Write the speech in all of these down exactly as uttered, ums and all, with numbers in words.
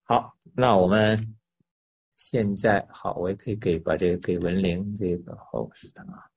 好，那我们现在好，我也可以给把这个给文玲这个后是的啊。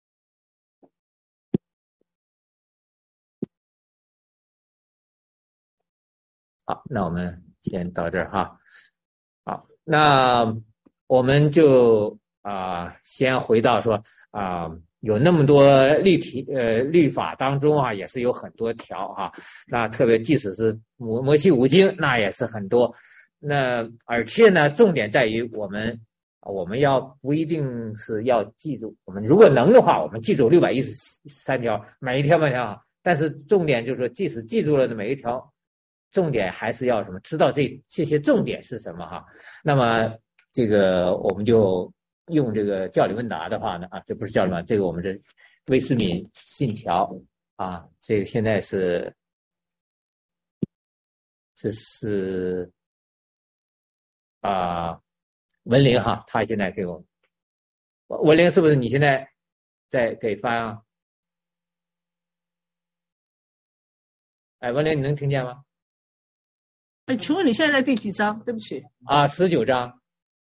好，那我们先到这儿哈。好，那我们就啊、呃，先回到说啊、呃，有那么多律题呃律法当中啊，也是有很多条哈。那特别即使是摩摩西五经，那也是很多。那而且呢，重点在于我们我们要不一定是要记住，我们如果能的话，我们记住六百一十三条，每一条每一条。但是重点就是说，即使记住了的每一条。重点还是要什么？知道这这些重点是什么哈？那么这个我们就用这个教理问答的话呢啊，这不是教理问答，这个我们这威斯敏信条啊，这个现在是这是啊文玲哈，他现在给我文玲是不是你现在在给翻啊？哎，文玲你能听见吗？ 哎，请问你现在在第几章？对不起。 啊，十九章。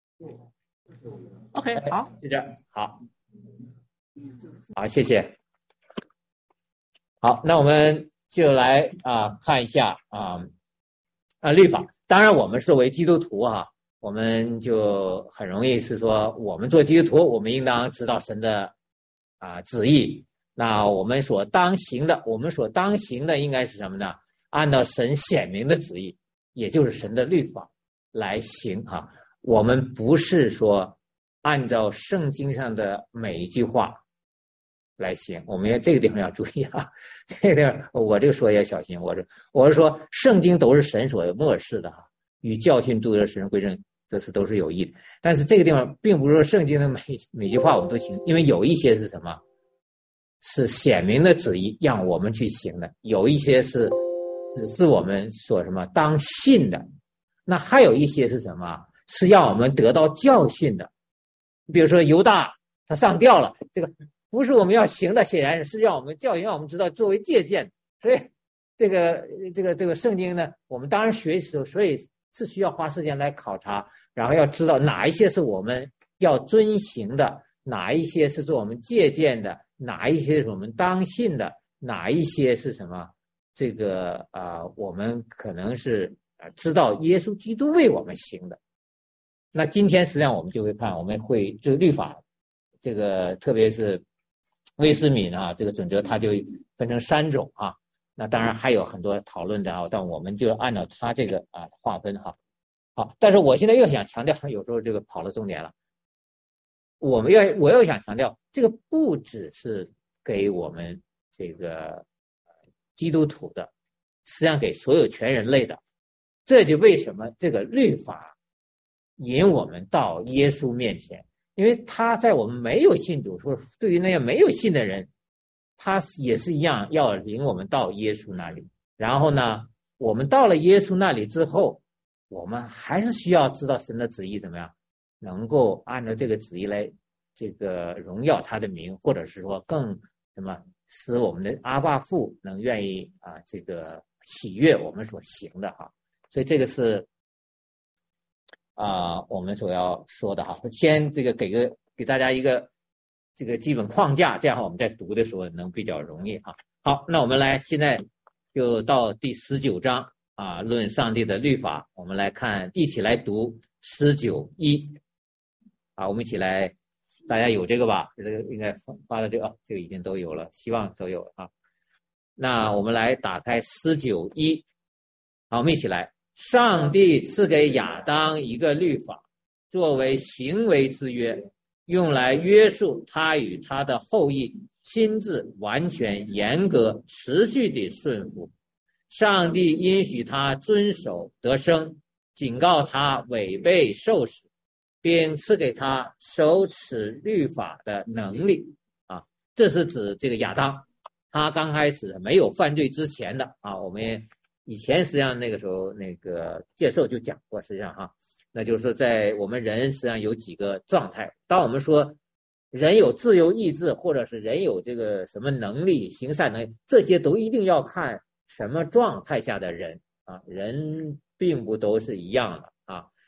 OK， 好， 就这样，好，好，谢谢。好，那我们就来啊看一下啊啊律法。当然，我们作为基督徒哈，我们就很容易是说，我们做基督徒，我们应当知道神的啊旨意。那我们所当行的，我们所当行的应该是什么呢？按照神显明的旨意。也就是神的律法来行哈，我们不是说按照圣经上的每一句话来行，我们要这个地方要注意啊，这个地方我这个说也小心，我这我是说圣经都是神所漠视的哈，与教训督责使人归正，这是都是有益的。但是这个地方并不是说圣经的每每句话我们都行，因为有一些是什么，是显明的旨意让我们去行的，有一些是。只是我们所什么当信的，那还有一些是什么？是让我们得到教训的。比如说犹大他上吊了，这个不是我们要行的，显然是让我们教训，让我们知道作为借鉴。所以这个这个这个圣经呢，我们当然学习，所以是需要花时间来考察，然后要知道哪一些是我们要遵行的，哪一些是做我们借鉴的，哪一些是我们当信的，哪一些是什么？这个啊、呃，我们可能是知道耶稣基督为我们行的。那今天实际上我们就会看，我们会这个律法，这个特别是威斯敏啊，这个准则它就分成三种啊。那当然还有很多讨论的啊，但我们就按照它这个啊划分哈。好，但是我现在又想强调，有时候这个跑了重点了。我们要我又想强调，这个不只是给我们这个。基督徒的，实际上给所有全人类的，这就为什么这个律法引我们到耶稣面前，因为他在我们没有信主，说对于那些没有信的人，他也是一样要领我们到耶稣那里。然后呢，我们到了耶稣那里之后，我们还是需要知道神的旨意怎么样，能够按照这个旨意来这个荣耀他的名，或者是说更什么。使我们的阿爸父能愿意啊，这个喜悦我们所行的哈，所以这个是啊我们所要说的哈。先这个给个给大家一个这个基本框架，这样我们在读的时候能比较容易哈。好，那我们来现在就到第十九章啊，论上帝的律法，我们来看，一起来读十九一啊，我们一起来。大家有这个吧？这个应该发的这个、哦，这个已经都有了，希望都有了啊。那我们来打开十九一，好，我们一起来。上帝赐给亚当一个律法，作为行为之约，用来约束他与他的后裔亲自完全、严格、持续地顺服。上帝允许他遵守得生，警告他违背受死。并赐给他手持律法的能力啊，这是指这个亚当，他刚开始没有犯罪之前的啊，我们以前实际上那个时候那个介绍就讲过，实际上哈，那就是说在我们人实际上有几个状态，当我们说人有自由意志，或者是人有这个什么能力、行善能力，这些都一定要看什么状态下的人啊，人并不都是一样的。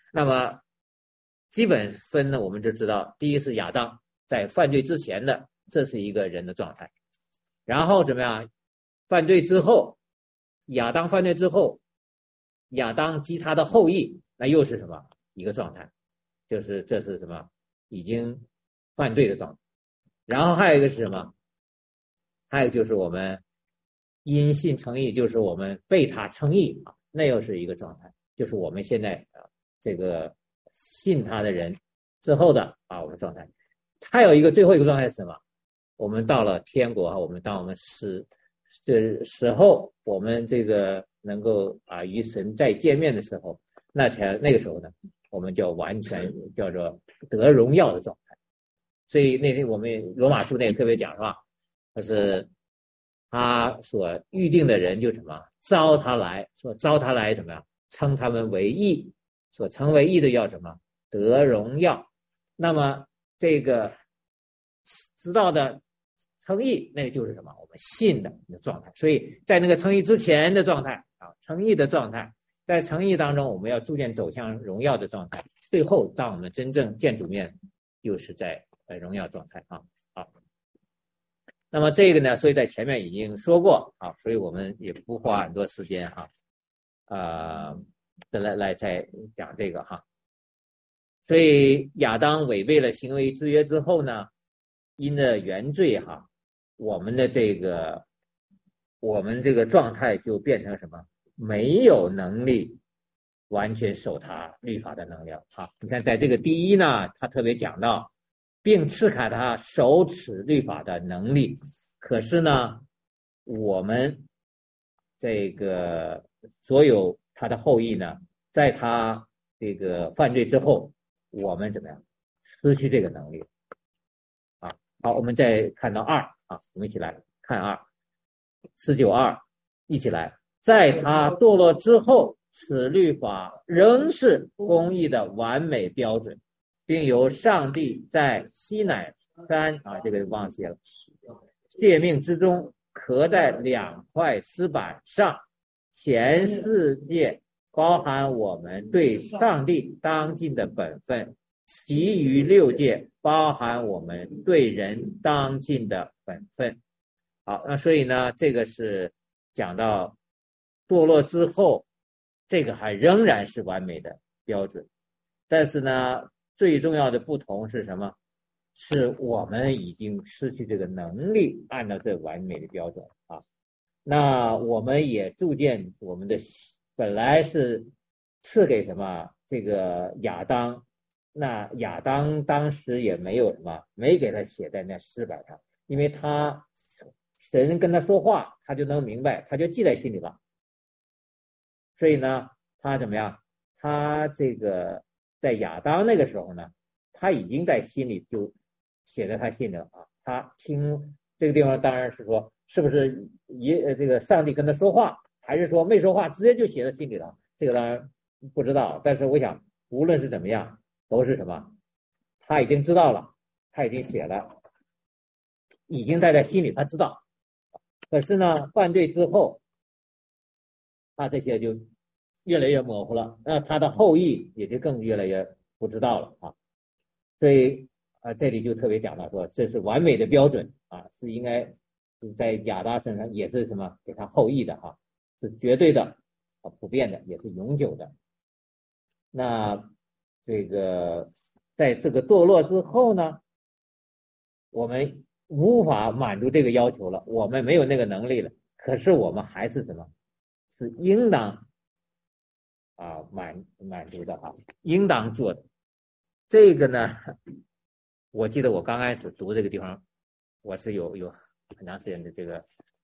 那么基本分呢，我们就知道，第一是亚当在犯罪之前的，这是一个人的状态。然后怎么样？犯罪之后，亚当犯罪之后，亚当及他的后裔，那又是什么一个状态？就是这是什么？已经犯罪的状态。然后还有一个是什么？还有就是我们因信称义，就是我们被他称义啊，那又是一个状态，就是我们现在啊这个信他的人之后的啊我们状态。还有一个最后一个状态是什么？我们到了天国啊，我们当我们死这时候，我们这个能够啊与神再见面的时候，那才那个时候呢，我们就完全叫做得荣耀的状态。所以那天我们罗马书那也特别讲是吧？就是他所预定的人就什么招他来，说招他来怎么样称他们为义，所称为义的要什么得荣耀。那么这个知道的称义，那就是什么我们信的状态。所以在那个称义之前的状态啊，称义的状态，在称义当中我们要逐渐走向荣耀的状态，最后当我们真正见主面又是在呃荣耀状态啊。好，那么这个呢，所以在前面已经说过啊，所以我们也不花很多时间哈，呃，来来再讲这个哈。所以亚当违背了行为制约之后呢，因着原罪哈，我们的这个我们这个状态就变成什么？没有能力完全守他律法的能力哈。你看在这个第一呢，他特别讲到并赐给他守持律法的能力。可是呢，我们这个所有他的后裔呢，在他这个犯罪之后，我们怎么样失去这个能力啊？好，我们再看到二啊，我们一起来看二十九二，一起来，在他堕落之后，此律法仍是公义的完美标准，并由上帝在西乃山啊，这个忘记了，诫命之中刻在两块石板上。前四诫包含我们对上帝当尽的本分，其余六诫包含我们对人当尽的本分。好，那所以呢，这个是讲到堕落之后，这个还仍然是完美的标准。但是呢，最重要的不同是什么？是我们已经失去这个能力按照这完美的标准啊。那我们也逐渐我们的本来是赐给什么这个亚当，那亚当当时也没有什么没给他写在那石板上，因为他神跟他说话他就能明白，他就记在心里了。所以呢他怎么样，他这个在亚当那个时候呢，他已经在心里就写在他心里了啊。他听这个地方当然是说是不是也这个上帝跟他说话，还是说没说话直接就写在心里了，这个当然不知道。但是我想无论是怎么样都是什么，他已经知道了，他已经写了，已经在他心里，他知道。可是呢犯罪之后他这些就越来越模糊了，那他的后裔也就更越来越不知道了啊。所以啊，这里就特别讲到说这是完美的标准啊，是应该在亚当身上也是什么给他后裔的哈、啊，是绝对的啊，普遍的，也是永久的。那这个在这个堕落之后呢，我们无法满足这个要求了，我们没有那个能力了，可是我们还是什么是应当啊满满足的啊，应当做的。这个呢我记得我刚开始读这个地方，我是有有很长时间的这个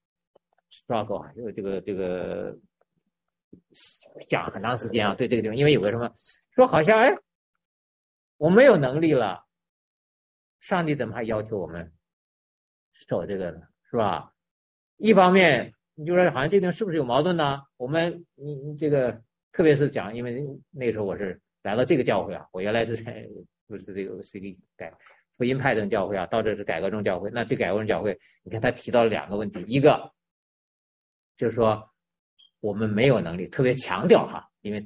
struggle 啊，有这个这个想很长时间啊，对这个地方，因为有个什么说好像哎，我没有能力了，上帝怎么还要求我们守这个呢？是吧？一方面你就说好像这个是不是有矛盾呢？我们你你这个特别是讲，因为那时候我是来到这个教会啊，我原来是在不是这个是一个改福音派的教会啊，到这是改革宗教会。那这改革宗教会，你看他提到了两个问题，一个就是说我们没有能力，特别强调哈，因为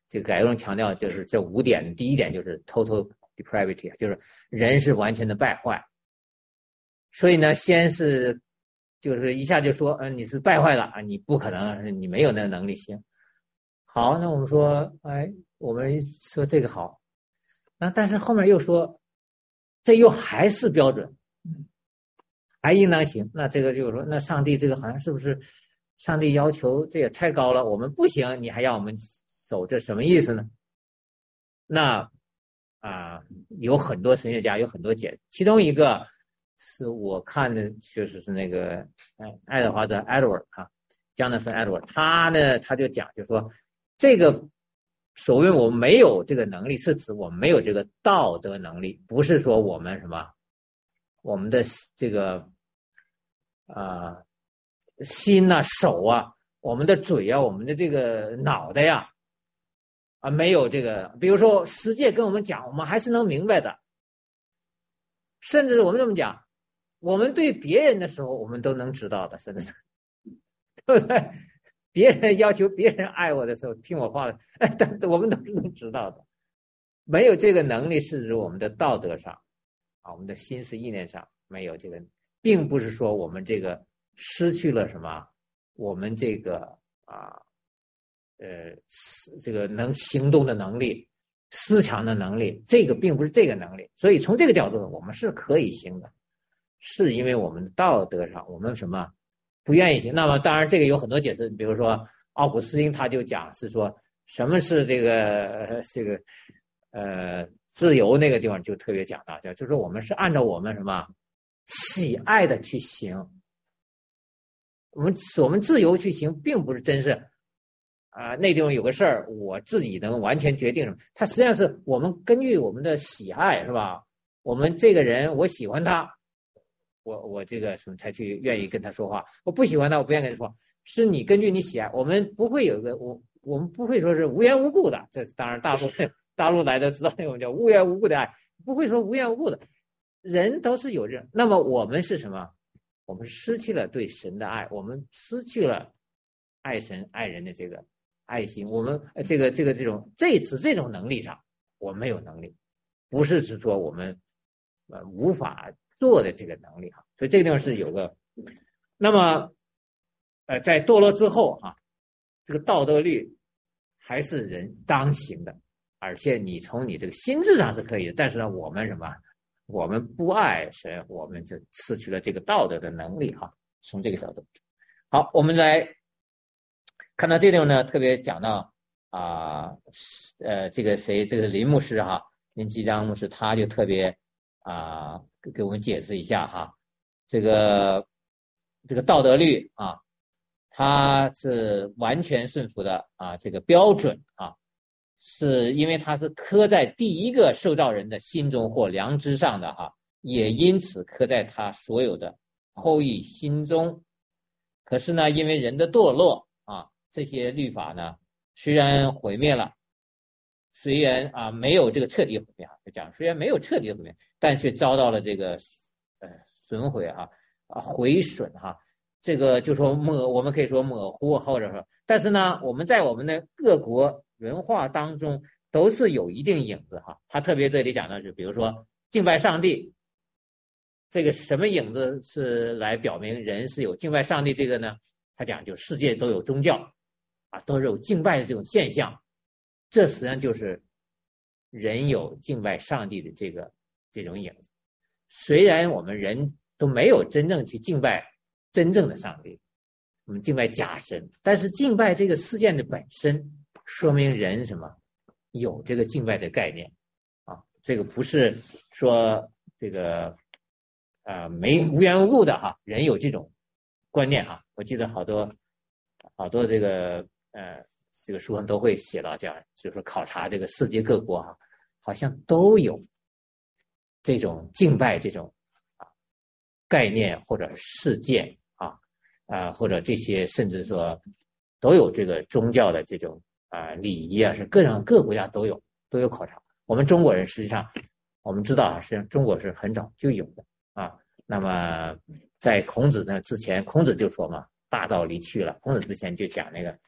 这个改革中强调就是这五点，第一点就是 total depravity， 就是人是完全的败坏。所以呢，先是就是一下就说，嗯、呃，你是败坏了啊，你不可能，你没有那个能力行。好，那我们说，哎，我们说这个好，那但是后面又说，这又还是标准，还应当行。那这个就是说，那上帝这个好像是不是上帝要求这也太高了，我们不行，你还让我们守，这什么意思呢？那啊，有很多神学家有很多解释，其中一个是我看的，确实是那个哎爱德华的 Edward 啊，江纳森 Edward， 他呢他就讲，就说这个所谓我们没有这个能力，是指我们没有这个道德能力，不是说我们什么我们的这个啊、呃、心呐、啊、手啊、我们的嘴啊、我们的这个脑袋呀啊没有这个，比如说世界跟我们讲，我们还是能明白的，甚至我们这么讲，我们对别人的时候，我们都能知道的，甚至对不对？别人要求别人爱我的时候，听我话的，但是我们都是能知道的。没有这个能力，是指我们的道德上啊，我们的心思意念上没有这个，并不是说我们这个失去了什么，我们这个啊呃这个能行动的能力、思强的能力，这个并不是这个能力。所以从这个角度，我们是可以行的，是因为我们的道德上我们什么不愿意行。那么当然这个有很多解释，比如说奥古斯丁他就讲是说什么是这个这个呃自由，那个地方就特别讲到，就是说我们是按照我们什么喜爱的去行，我们我们自由去行，并不是真是啊、呃、那地方有个事儿我自己能完全决定什么，它实际上是我们根据我们的喜爱，是吧？我们这个人我喜欢他，我我这个什么才去愿意跟他说话，我不喜欢他，我不愿意跟他说话，是你根据你喜爱，我们不会有一个我我们不会说是无缘无故的，这当然大陆大陆来的知道那种叫无缘无故的爱，不会说无缘无故的，人都是有这。那么我们是什么？我们失去了对神的爱，我们失去了爱神爱人的这个爱心，我们这个这个这种这次这种能力上，我们没有能力，不是指说我们呃无法做的这个能力哈，所以这个地方是有个。那么呃在堕落之后啊，这个道德律还是人当行的，而且你从你这个心智上是可以的，但是呢我们什么我们不爱神，我们就失去了这个道德的能力哈。从这个角度，好，我们来看到这地方呢，特别讲到啊呃这个谁这个林牧师哈，林基章牧师他就特别啊给我们解释一下哈，这个这个道德律啊，它是完全顺服的啊，这个标准啊，是因为它是刻在第一个受造人的心中或良知上的哈，也因此刻在他所有的后裔心中。可是呢，因为人的堕落啊，这些律法呢虽然毁灭了，虽然啊没有这个彻底毁灭啊，就讲虽然没有彻底毁灭，但却遭到了这个呃损毁哈啊毁损哈。这个就说模，我们可以说模糊，或者说，但是呢，我们在我们的各国文化当中都是有一定影子哈。他特别这里讲的是，比如说敬拜上帝，这个什么影子是来表明人是有敬拜上帝这个呢？他讲就世界都有宗教啊，都是有敬拜的这种现象，这实际上就是人有敬拜上帝的这个这种影子。虽然我们人都没有真正去敬拜真正的上帝，我们敬拜假神，但是敬拜这个事件的本身，说明人什么有这个敬拜的概念啊，这个不是说这个呃没无缘无故的哈，人有这种观念哈。我记得好多好多这个呃这个书上都会写到这样，就是说考察这个世界各国哈，好像都有这种敬拜这种啊概念或者事件。啊、呃，或者这些甚至说都有这个宗教的这种啊、呃、礼仪啊，是各种各国家都有都有考察。我们中国人实际上我们知道啊，实际上中国是很早就有的啊。那么在孔子呢之前，孔子就说嘛，大道离去了。孔子之前就讲那个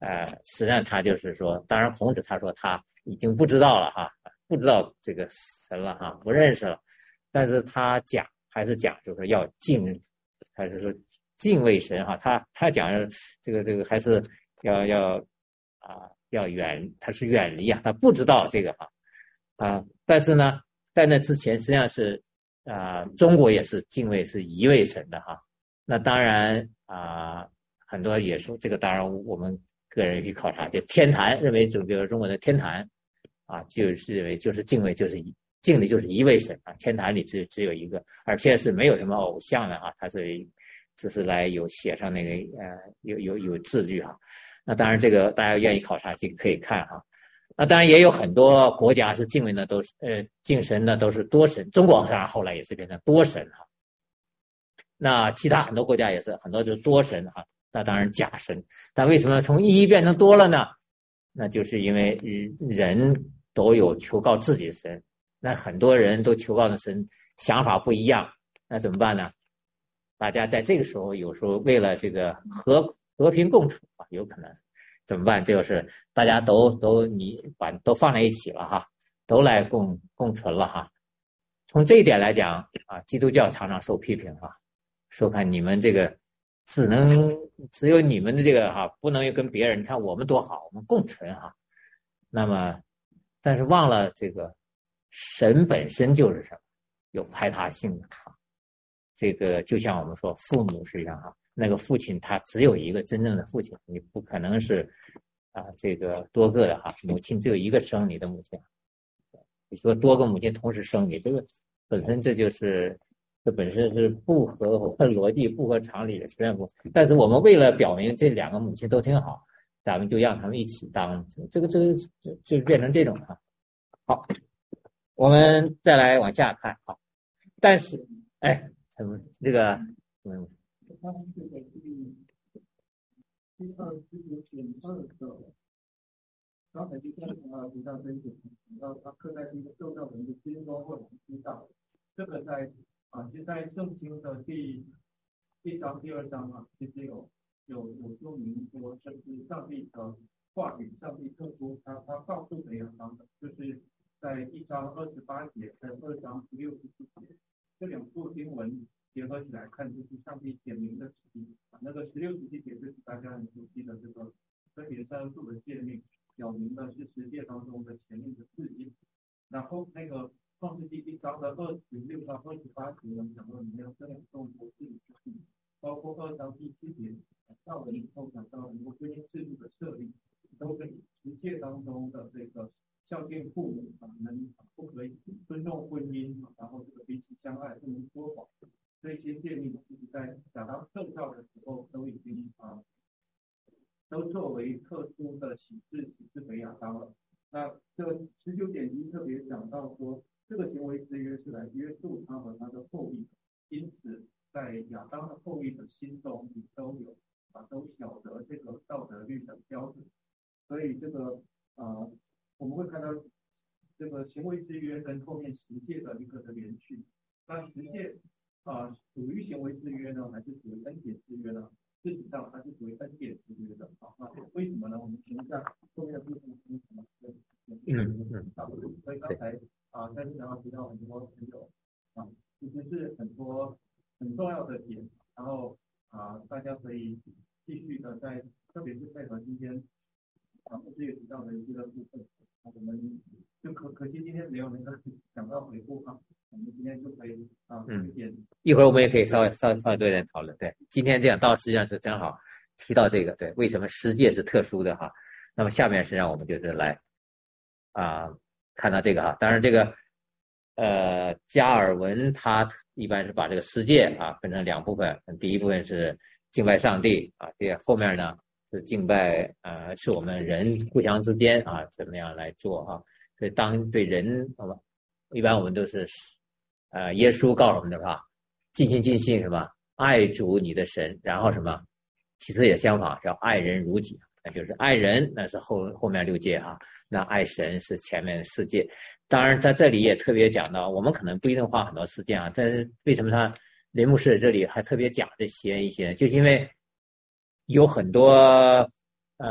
呃，实际上他就是说，当然孔子他说他已经不知道了哈，不知道这个神了哈，不认识了，但是他讲还是讲就是要敬，还是说敬畏神哈，他他讲这个这个还是要要啊要远，他是远离啊，他不知道这个哈啊，但是呢，在那之前实际上是啊，中国也是敬畏是一位神的哈，那当然啊，很多也说这个，当然我们个人去考察，就天坛认为，就比如中国的天坛啊，就是认为就是敬畏就是一敬的就是一位神啊，天坛里只只有一个，而且是没有什么偶像的啊，它是只是来有写上那个呃有有有字句哈。那当然这个大家愿意考察这个可以看哈。那当然也有很多国家是敬畏的都是呃敬神的都是多神，中国当然后来也是变成多神哈。那其他很多国家也是很多就是多神哈。那当然假神，但为什么从一变成多了呢？那就是因为人都有求告自己的神，那很多人都求告的神想法不一样，那怎么办呢？大家在这个时候有时候为了这个和和平共处啊，有可能怎么办？就是大家都都你把都放在一起了哈，都来共共存了哈。从这一点来讲啊，基督教常常受批评啊，说看你们这个。只能只有你们的这个哈，不能跟别人，你看我们多好，我们共存哈。那么，但是忘了这个神本身就是什么，有排他性的哈。这个就像我们说父母是一样哈，那个父亲他只有一个真正的父亲，你不可能是啊这个多个的哈，母亲只有一个生你的母亲。你说多个母亲同时生你，这个本身这就是。这本身是不合逻辑、不合常理的，实际不。但是我们为了表明这两个母亲都挺好，咱们就让他们一起当，这个这个就就变成这种了。好，我们再来往下看啊。但是，哎，这个，嗯， 刚才就像啊，提到这一点，提到他刻在这个受造人的心中或者知道，这个在。啊，就在圣经的第第章、第二章啊，其实有有有说明说，这是上帝的话语，上帝特殊他他告诉的亚当的，就是在一章二十八节跟二章十六十四节这两部经文结合起来看，就是上帝显明的旨意啊。那个十六十七节就是大家很熟悉的这个分别善恶的诫命，表明的是十诫当中的前面的字义，然后那个。创世纪一章的二十六到二十八节呢，讲到你要这两种模式，包括二章第七节到了以后讲到很多婚姻制度的设立，都跟十诫当中的这个孝敬父母啊，能不可以尊重婚姻啊，然后这个彼此相爱，不能说谎，这些诫命其实在亚当受造的时候都已经啊，都作为特殊的启示启示给亚当了。那这十九点一特别讲到说。这个行为之约是来约束他和他的后裔，因此在亚当的后裔的心中，你都有啊，都晓得这个道德律的标准。所以这个啊，我们会看到这个行为之约跟后面十诫的一个的连续。那十诫啊，属于行为之约呢，还是属于恩典之约呢？事实上，它是属于恩典之约的啊。那为什么呢？我们评价后面的部分是什么？嗯嗯，所以刚才。啊，在这上提到很多朋友啊，其实是很多很重要的点，然后啊，大家可以继续的在，特别是配合今天啊，我自己提到的一些的部分，啊，我们就可可惜今天没有那个讲到回顾啊，我们今天就可以啊， 嗯，一会儿我们也可以稍微稍微稍微多一点讨论。对，今天这样到实际上是正好提到这个，对，为什么十诫是特殊的哈？那么下面实际上我们就是来啊。看到这个哈，当然这个呃加尔文他一般是把这个十诫啊分成两部分，第一部分是敬拜上帝啊，这后面呢是敬拜呃是我们人互相之间啊怎么样来做哈。所以当对人好吧，一般我们都是呃耶稣告诉我们的是吧，尽心尽性是吧，爱主你的神，然后什么，其实也相反，要爱人如己，那就是爱人那是后后面六诫哈。那爱神是前面四诫，当然在这里也特别讲到，我们可能不一定花很多时间啊，但是为什么他林牧师这里还特别讲这些一些，就是因为有很多呃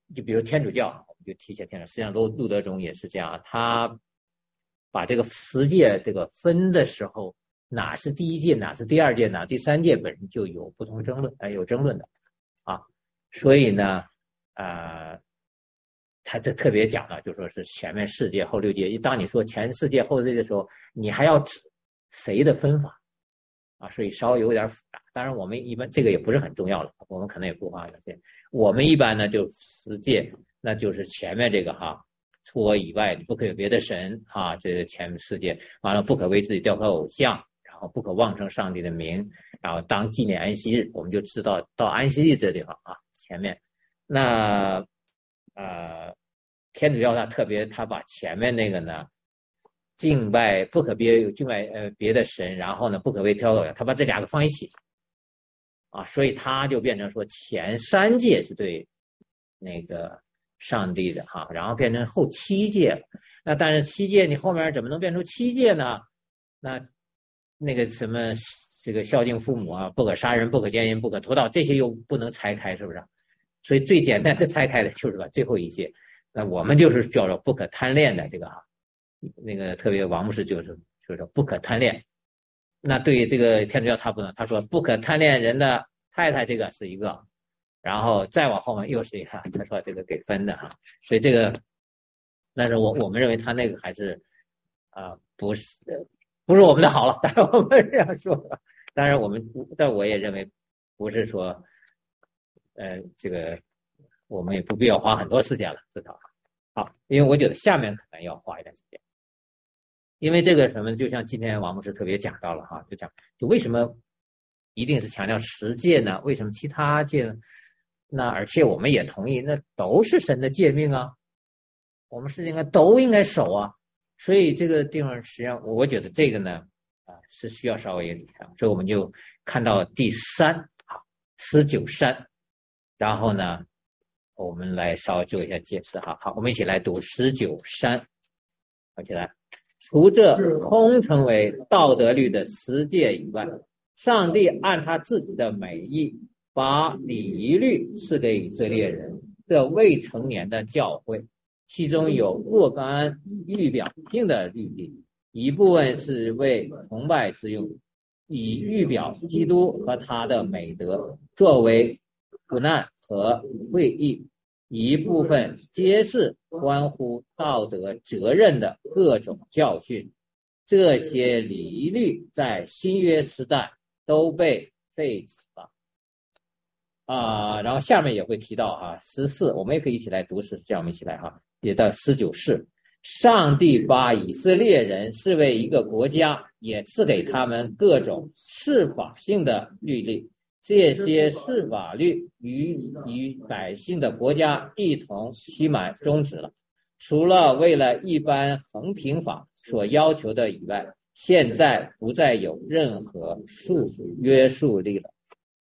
就比如天主教，我们就提一下天主教，实际上路路德宗也是这样，他把这个十诫这个分的时候，哪是第一诫，哪是第二诫，哪第三诫，本身就有不同争论，呃，有争论的啊。所以呢，呃，他这特别讲了，就说是前面四诫后六诫。当你说前四诫后六诫的时候，你还要指谁的分法啊？所以稍微有点复杂。当然，我们一般这个也不是很重要了，我们可能也不花这些。我们一般呢就十诫，那就是前面这个哈。除我以外，不可有别的神啊！这是前面四诫，完了不可为自己雕刻偶像，然后不可妄称上帝的名，然后当纪念安息日，我们就知道到安息日这地方啊，前面那呃，天主教他特别他把前面那个呢，敬拜不可别有敬拜呃别的神，然后呢不可为雕刻偶像，他把这两个放一起啊，所以他就变成说前三诫是对那个。上帝的哈，然后变成后七诫了。那但是七诫你后面怎么能变出七诫呢？那那个什么这个孝敬父母啊，不可杀人，不可奸淫，不可偷盗，这些又不能拆开，是不是？所以最简单的拆开的就是把最后一诫。那我们就是叫做不可贪恋的这个哈，那个特别王牧师就是就是说不可贪恋。那对于这个天主教他不能，他说不可贪恋人的太太，这个是一个。然后再往后面又是一个，他说这个给分的哈，所以这个，但是我我们认为他那个还是啊、呃、不是不是我们的好了，当然我们这样说，当然我们但我也认为不是说呃这个我们也不必要花很多时间了，知道好，因为我觉得下面可能要花一点时间，因为这个什么，就像今天王牧师特别讲到了哈，就讲就为什么一定是强调十诫呢？为什么其他诫呢？那而且我们也同意，那都是神的诫命啊，我们是应该都应该守啊。所以这个地方实际上，我觉得这个呢，啊是需要稍微理解。所以我们就看到第三啊十九山，然后呢，我们来稍微做一下解释哈。好，我们一起来读十九山，好起来。除这通称为道德律的十诫以外，上帝按他自己的美意。把礼仪律赐给以色列人，这未成年的教会，其中有若干预表性的律例，一部分是为崇拜之用，以预表基督和他的美德作为苦难和会议；一部分皆是关乎道德责任的各种教训。这些礼仪律在新约时代都被废止了。啊、呃，然后下面也会提到啊，十四，我们也可以一起来读十，这样我们一起来哈，也到十九世，上帝把以色列人视为一个国家，也赐给他们各种释法性的律例，这些释法律与与百姓的国家一同期满终止了，除了为了一般衡平法所要求的以外，现在不再有任何束缚约束力了。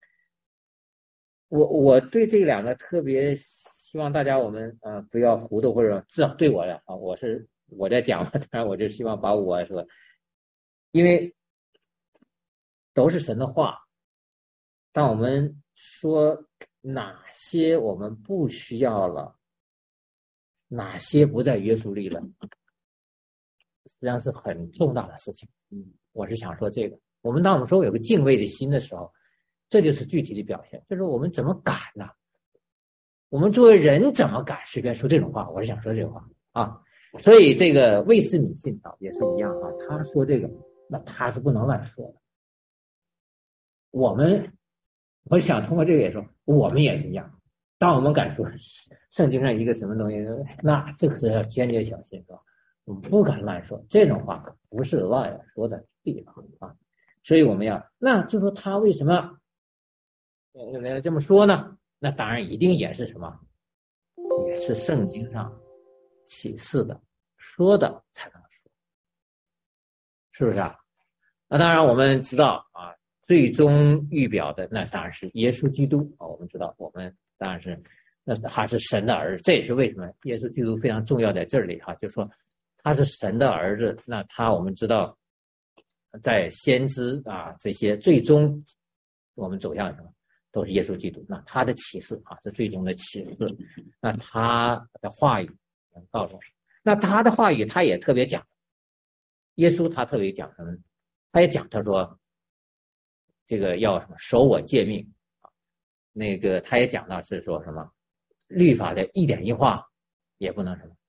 我我对这两个特别希望大家我们呃不要糊涂，或者至少对我的啊，我是我在讲，当然我就希望把我说，因为都是神的话，当我们说哪些我们不需要了，哪些不再约束力了，实际上是很重大的事情。嗯，我是想说这个，我们当我们说有个敬畏的心的时候。这就是具体的表现，就是我们怎么敢呢？我们作为人怎么敢随便说这种话？我是想说这种话啊。所以这个卫斯理信条也是一样啊，他说这个，那他是不能乱说的。我们，我想通过这个也说，我们也是一样。当我们敢说圣经上一个什么东西，那这个是要坚决小心，是吧？我们不敢乱说这种话，不是乱说的地方啊。所以我们要，那就说他为什么？有没有这么说呢？那当然一定也是什么，也是圣经上启示的，说的才能说，是不是啊？那当然我们知道啊，最终预表的那当然是耶稣基督啊。我们知道，我们当然是那他是神的儿子，这也是为什么耶稣基督非常重要在这里哈，就是说他是神的儿子。那他我们知道，在先知啊这些最终我们走向什么？ 都是耶稣基督。那他的启示啊是最终的启示，那他的话语能告诉我，那他的话语他也特别讲，耶稣他特别讲什么？他也讲他说这个要什么守我诫命啊，那个他也讲到是说什么律法的一点一画也不能什么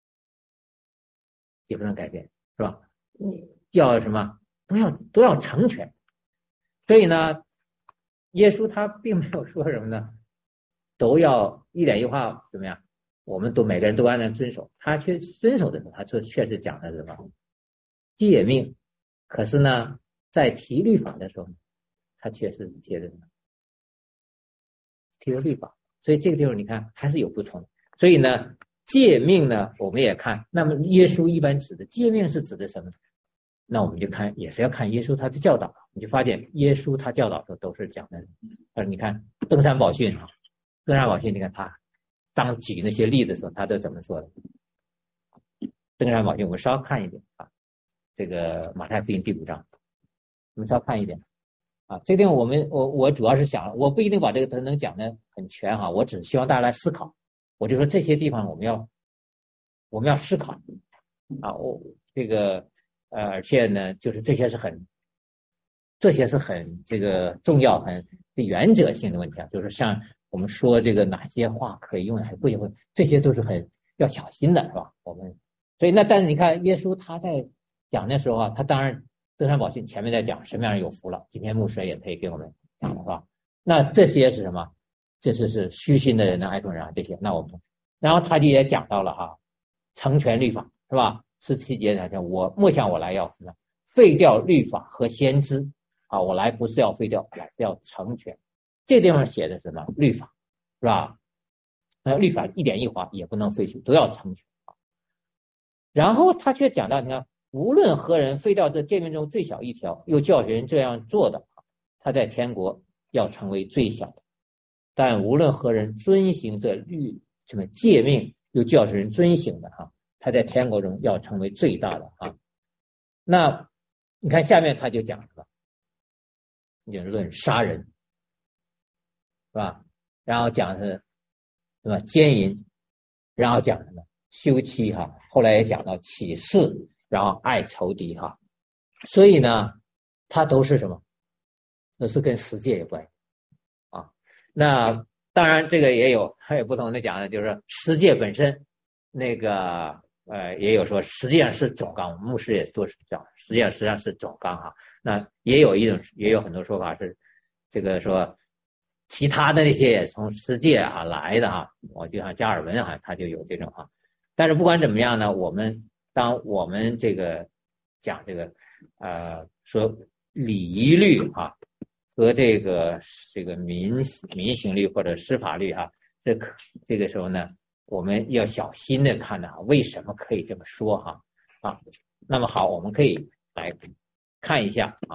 也不能改变，是吧？你要什么都要都要成全。所以呢，耶稣他并没有说什么呢，都要一点一画怎么样，我们都每个人都按照遵守。他去遵守的时候，他确确实讲的是什么诫命。可是呢，在提律法的时候，他确实提的什么提的律法。所以这个地方你看还是有不同。所以呢，诫命呢，我们也看，那么耶稣一般指的诫命是指的什么？那我们就看，也是要看耶稣他的教导，你就发现耶稣他教导的都是讲的，呃，你看登山宝训啊，登山宝训，你看他当举那些例子的时候，他都怎么说的？登山宝训，我们稍看一点啊，这个马太福音第五章，我们稍看一点啊。这个地方我们我我主要是想，我不一定把这个能讲得很全哈，我只希望大家来思考。我就说这些地方我们要我们要思考啊，我这个。呃，而且呢，就是这些是很，这些是很这个重要、很原则性的问题啊。就是像我们说这个哪些话可以用，还不用，这些都是很要小心的，是吧？我们所以那但是你看，耶稣他在讲的时候啊，他当然登山宝训前面在讲什么样人有福了，今天牧师也可以给我们讲的是吧？那这些是什么？这是是虚心的人呢，爱众人啊这些。那我们，然后他就也讲到了哈，成全律法是吧？十七节呢，叫我莫想我来要什么废掉律法和先知啊，我来不是要废掉，来是要成全。这地方写的是什么？律法是吧？那律法一点一划也不能废去，都要成全。然后他却讲到，你看，无论何人废掉这诫命中最小一条，又教训人这样做的，他在天国要成为最小的；但无论何人遵行这律什么诫命，又教训人遵行的哈。他在天国中要成为最大的啊。那你看下面他就讲什么？引论杀人，是吧？然后讲是什么奸淫，然后讲什么休妻哈。后来也讲到起誓，然后爱仇敌哈。所以呢，他都是什么？都是跟十诫有关啊。那当然这个也有还有不同的讲的，就是十诫本身那个。呃，也有说实际上是总纲，牧师也都是讲，实际上实际上是总纲哈。那也有一种，也有很多说法是，这个说其他的那些也从世界啊来的哈。我就像加尔文哈，他就有这种哈。但是不管怎么样呢，我们当我们这个讲这个呃说礼仪律哈和这个这个民民刑律或者司法律哈，这可这个时候呢。我们要小心的看啊，为什么可以这么说哈啊？那么好，我们可以来看一下啊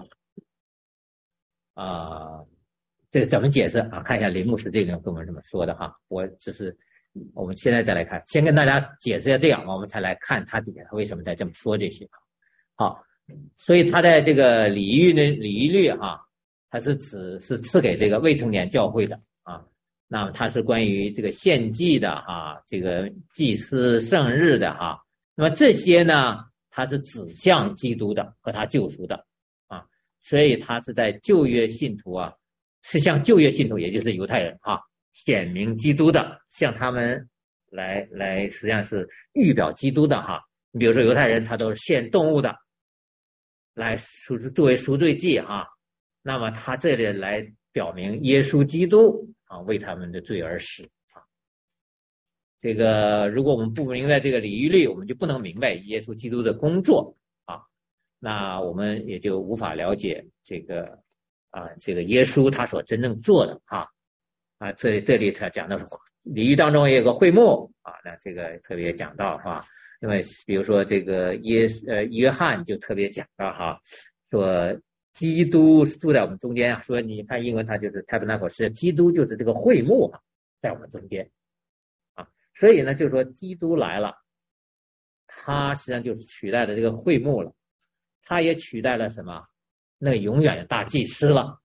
啊，这个怎么解释啊？看一下林牧师这边跟我们这么说的哈。我只是我们现在再来看，先跟大家解释一下这样，我们才来看他底下他为什么在这么说这些。好，所以他在这个礼仪的礼仪律哈，它是指是赐给这个未成年教会的啊。那么它是关于这个献祭的哈，这个祭司圣日的哈，那么这些呢，它是指向基督的和他救赎的啊，所以它是在旧约信徒啊，是向旧约信徒，也就是犹太人啊，显明基督的，向他们来来，实际上是预表基督的哈。你比如说犹太人，他都是献动物的，来赎作为赎罪祭哈，那么他这里来表明耶稣基督。啊，为他们的罪而死啊！这个如果我们不明白这个礼仪律，我们就不能明白耶稣基督的工作啊，那我们也就无法了解这个啊，这个耶稣他所真正做的啊啊，这这里他讲的礼仪当中也有个会幕啊，那这个特别讲到哈，因为比如说这个耶呃约翰就特别讲到哈，说。基督住在我们中间啊，说你看英文它就是 tabernacle， 是基督就是这个会幕啊，在我们中间啊，所以呢就是说基督来了，他实际上就是取代了这个会幕了，他也取代了什么？那永远的大祭司了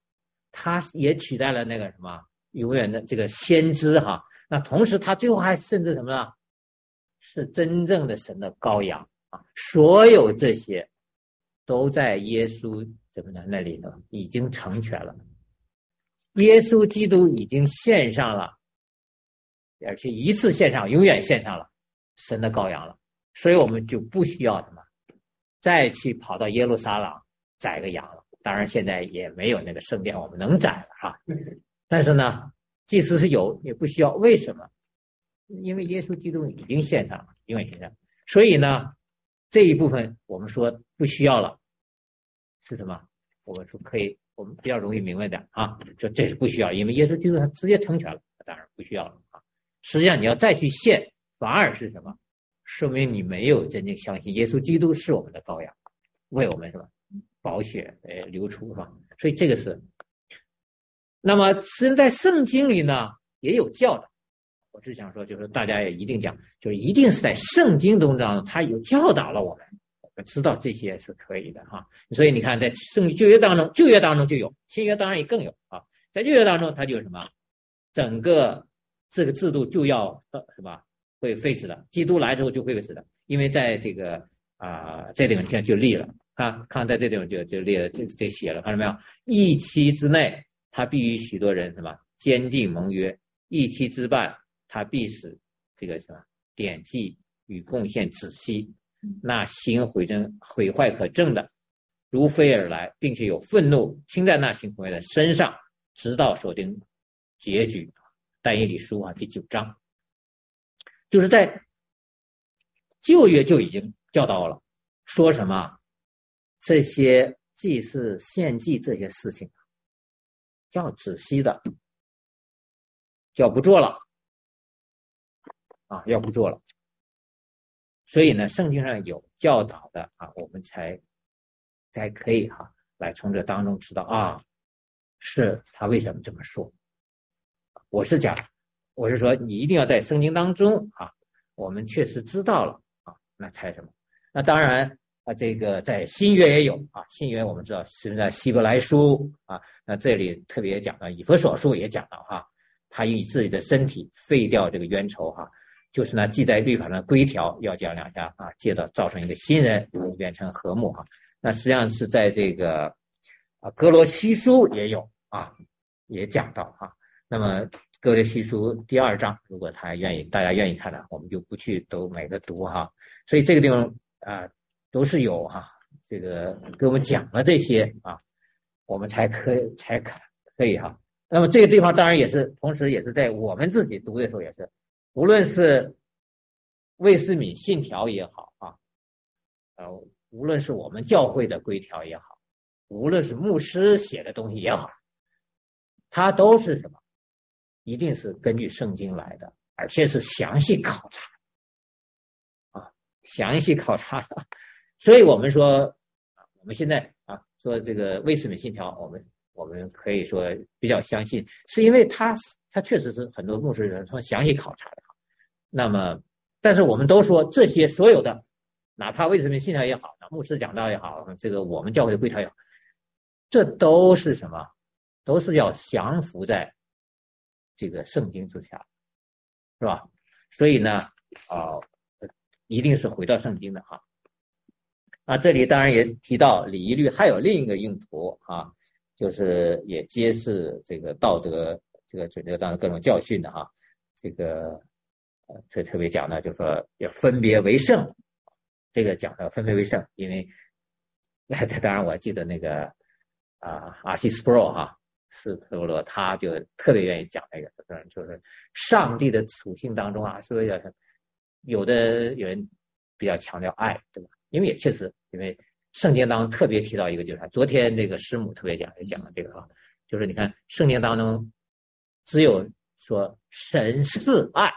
他也取代了那个什么永远的这个先知哈。那同时他最后还甚至什么呢？是真正的神的羔羊啊！所有这些都在耶稣怎么呢那里头已经成全了。耶稣基督已经献上了，而且一次献上，永远献上了神的羔羊了。所以我们就不需要什么再去跑到耶路撒冷宰个羊了。当然现在也没有那个圣殿我们能宰了哈。但是呢，即使是有也不需要。为什么？因为耶稣基督已经献上了，永远献上。所以呢，这一部分我们说不需要了，是什么？我们说可以，我们比较容易明白的啊，说这是不需要，因为耶稣基督他直接成全了，当然不需要了啊。实际上你要再去献，反而是什么？说明你没有真正相信耶稣基督是我们的羔羊，为我们什么宝血呃流出是吧？所以这个是。那么实际在圣经里呢也有教导，我是想说，就是大家也一定讲，就是一定是在圣经中当中，他有教导了我们，我们知道这些是可以的哈。所以你看，在圣旧约当中，旧约当中就有，新约当然也更有啊。在旧约当中，它就有什么，整个这个制度就要是吧，会废止的。基督来之后就会废止的，因为在这个啊、呃、这地方现在就立了啊，看在这地方就就立了，就这写了，看到没有？一期之内，他必与许多人什么坚定盟约；一期之半，他必使这个什么典记与贡献止息。那行毁真毁坏可证的，如飞而来，并且有愤怒倾在那行毁坏的身上，直到所定结局。但以理书啊第九章，就是在旧约就已经教导了，说什么这些祭祀献祭这些事情要止息的，要不做了啊，要不做了。所以呢，圣经上有教导的啊，我们才才可以哈、啊，来从这当中知道啊，是他为什么这么说。我是讲，我是说，你一定要在圣经当中啊，我们确实知道了啊，那才什么？那当然啊，这个在新约也有啊，新约我们知道是在希伯来书啊，那这里特别讲到以弗所书也讲到哈、啊，他以自己的身体废掉这个冤仇哈、啊。就是呢，记在律法上的规条要将两家啊借到造成一个新人，远成和睦哈、啊。那实际上是在这个啊哥罗西书也有啊，也讲到哈、啊。那么哥罗西书第二章，如果他愿意，大家愿意看的，我们就不去都每个读哈、啊。所以这个地方啊都是有哈、啊，这个给我们讲了这些啊，我们才可以才可可以哈、啊。那么这个地方当然也是，同时也是在我们自己读的时候也是。无论是卫斯敏信条也好啊，呃，无论是我们教会的规条也好，无论是牧师写的东西也好，它都是什么？一定是根据圣经来的，而且是详细考察啊，详细考察的。所以我们说，我们现在啊说这个卫斯敏信条，我们我们可以说比较相信，是因为它它确实是很多牧师人他详细考察的。那么，但是我们都说这些所有的，哪怕卫斯敏信条也好，牧师讲道也好，这个我们教会的规条也好，这都是什么？都是要降服在这个圣经之下，是吧？所以呢，啊、呃，一定是回到圣经的哈。啊，这里当然也提到礼仪律还有另一个用途啊，就是也揭示这个道德这个准则当中各种教训的哈，这个。这特别讲的就是说要分别为圣，这个讲的分别为圣，因为当然我记得那个啊阿西斯普罗哈斯普罗他就特别愿意讲那个，就是上帝的属性当中啊，所以有的有人比较强调爱，对吧？因为也确实，因为圣经当中特别提到一个，就是昨天这个师母特别讲也讲了这个啊，就是你看圣经当中只有说神是爱。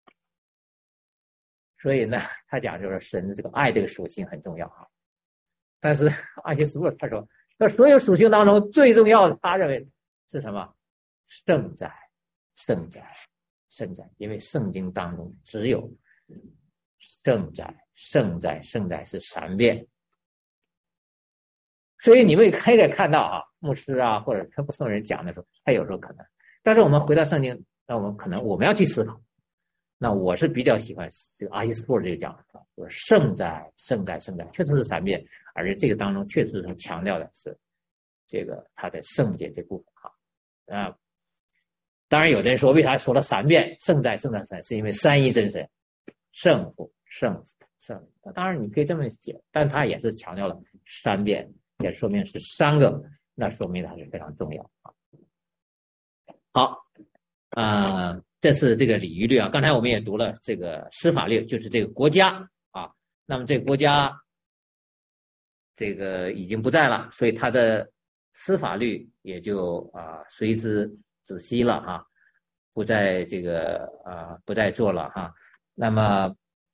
所以呢，他讲就是神这个爱这个属性很重要啊。但是阿西斯布他说，那所有属性当中最重要的，他认为是什么？圣哉，圣哉，圣哉。因为圣经当中只有圣哉，圣哉，圣哉是三遍。 所以你们可以看到啊，牧师啊或者不同人讲的时候，他有时候可能，但是我们回到圣经，那我们可能我们要去思考。那我是比较喜欢这个阿西斯波这个讲法，就是圣在圣在圣在，确实是三遍，而且这个当中确实是强调的是这个他的圣洁这部分哈啊。当然有的人说为啥说了三遍圣在圣在三，是因为三一真神圣父圣子圣，当然你可以这么解，但他也是强调了三遍，也说明是三个，那说明它是非常重要啊。好啊、呃，这是这个礼仪律啊。刚才我们也读了这个司法律，就是这个国家啊。那么这个国家这个已经不在了，所以它的司法律也就啊随之止息了啊，不再这个啊不再做了哈。那么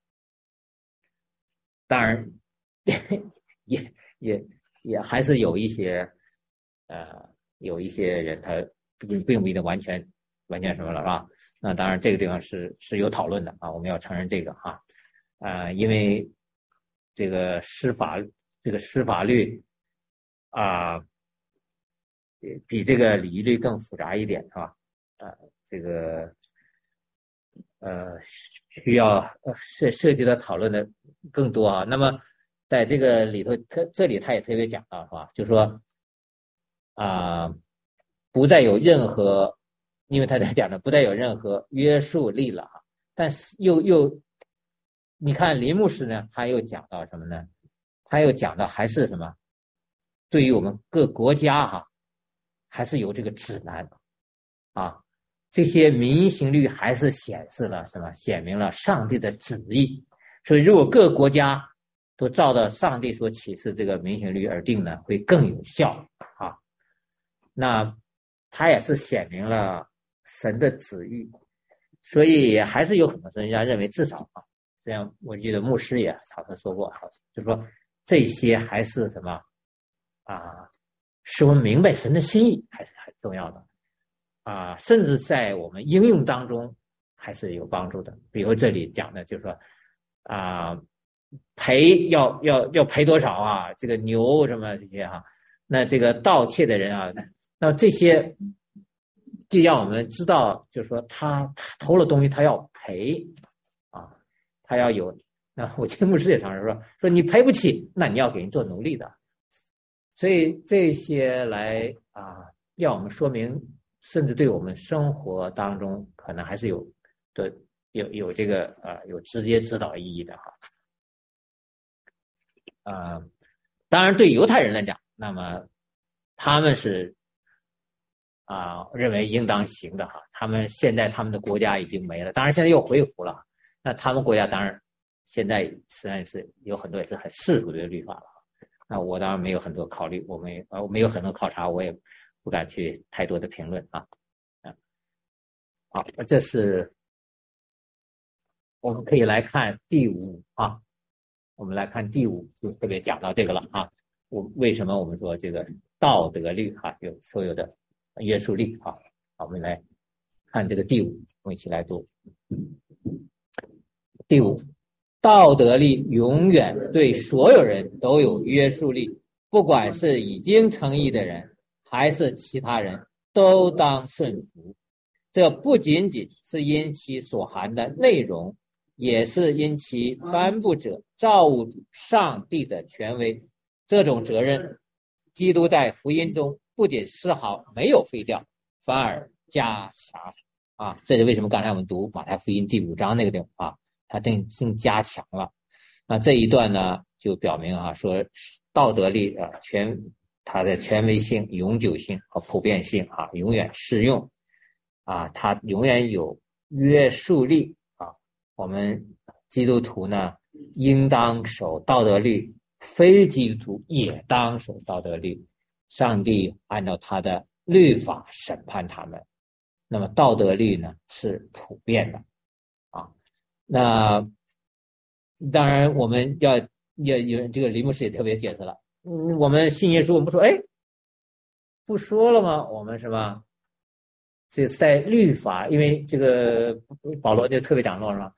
当然也也也还是有一些呃有一些人他并并不一定完全完全什么了是吧？那当然这个地方是是有讨论的啊，我们要承认这个哈啊、呃，因为这个司法这个司法律啊、呃、比这个礼仪律更复杂一点是吧？啊、呃，这个呃需要涉涉及的讨论的更多啊。那么在这个里头，特这里他也特别讲到是吧？就是说啊、呃，不再有任何。因为他在讲的不再有任何约束力了哈，但是又又，你看林牧师呢，他又讲到什么呢？他又讲到还是什么？对于我们各国家哈，还是有这个指南啊，这些民行律还是显示了什么？显明了上帝的旨意。所以如果各个国家都照着上帝所启示这个民行律而定呢，会更有效啊。那他也是显明了神的旨意，所以还是有很多专家认为，至少啊，这样我记得牧师也常常说过，就是说这些还是什么啊，使我们明白神的心意还是很重要的啊，甚至在我们应用当中还是有帮助的。比如这里讲的就是说啊，赔要要要赔多少啊，这个牛什么这些哈、啊，那这个盗窃的人啊，那这些。就让我们知道，就是说他偷了东西，他要赔啊，他要有。那我听牧师也常说，说你赔不起，那你要给人做奴隶的。所以这些来啊，要我们说明，甚至对我们生活当中可能还是有的有有这个呃有直接指导意义的哈。啊、呃，当然对犹太人来讲，那么他们是。啊，认为应当行的哈，他们现在他们的国家已经没了，当然现在又恢复了。那他们国家当然现在实际上是有很多也是很世俗的律法了。那我当然没有很多考虑，我们呃没有很多考察，我也不敢去太多的评论啊。啊，好，这是我们可以来看第五啊，我们来看第五就特别讲到这个了啊。我为什么我们说这个道德律哈、啊、有所有的。约束力啊，好，我们来看这个第五，我们一起来读。第五，道德力永远对所有人都有约束力，不管是已经称义的人，还是其他人，都当顺服。这不仅仅是因其所含的内容，也是因其颁布者造物主上帝的权威。这种责任，基督在福音中。不仅丝毫没有废掉，反而加强啊！这是为什么刚才我们读马太福音第五章那个地方啊，它更更加强了。那这一段呢，就表明啊，说道德力啊，权它的权威性、永久性和普遍性啊，永远适用啊，它永远有约束力啊。我们基督徒呢，应当守道德律，非基督徒也当守道德律。上帝按照他的律法审判他们，那么道德律呢是普遍的啊。那当然我们要要有这个林牧师也特别解释了，嗯，我们信耶稣，我们说，哎，不说了吗？我们是吧？这在律法，因为这个保罗就特别讲到了，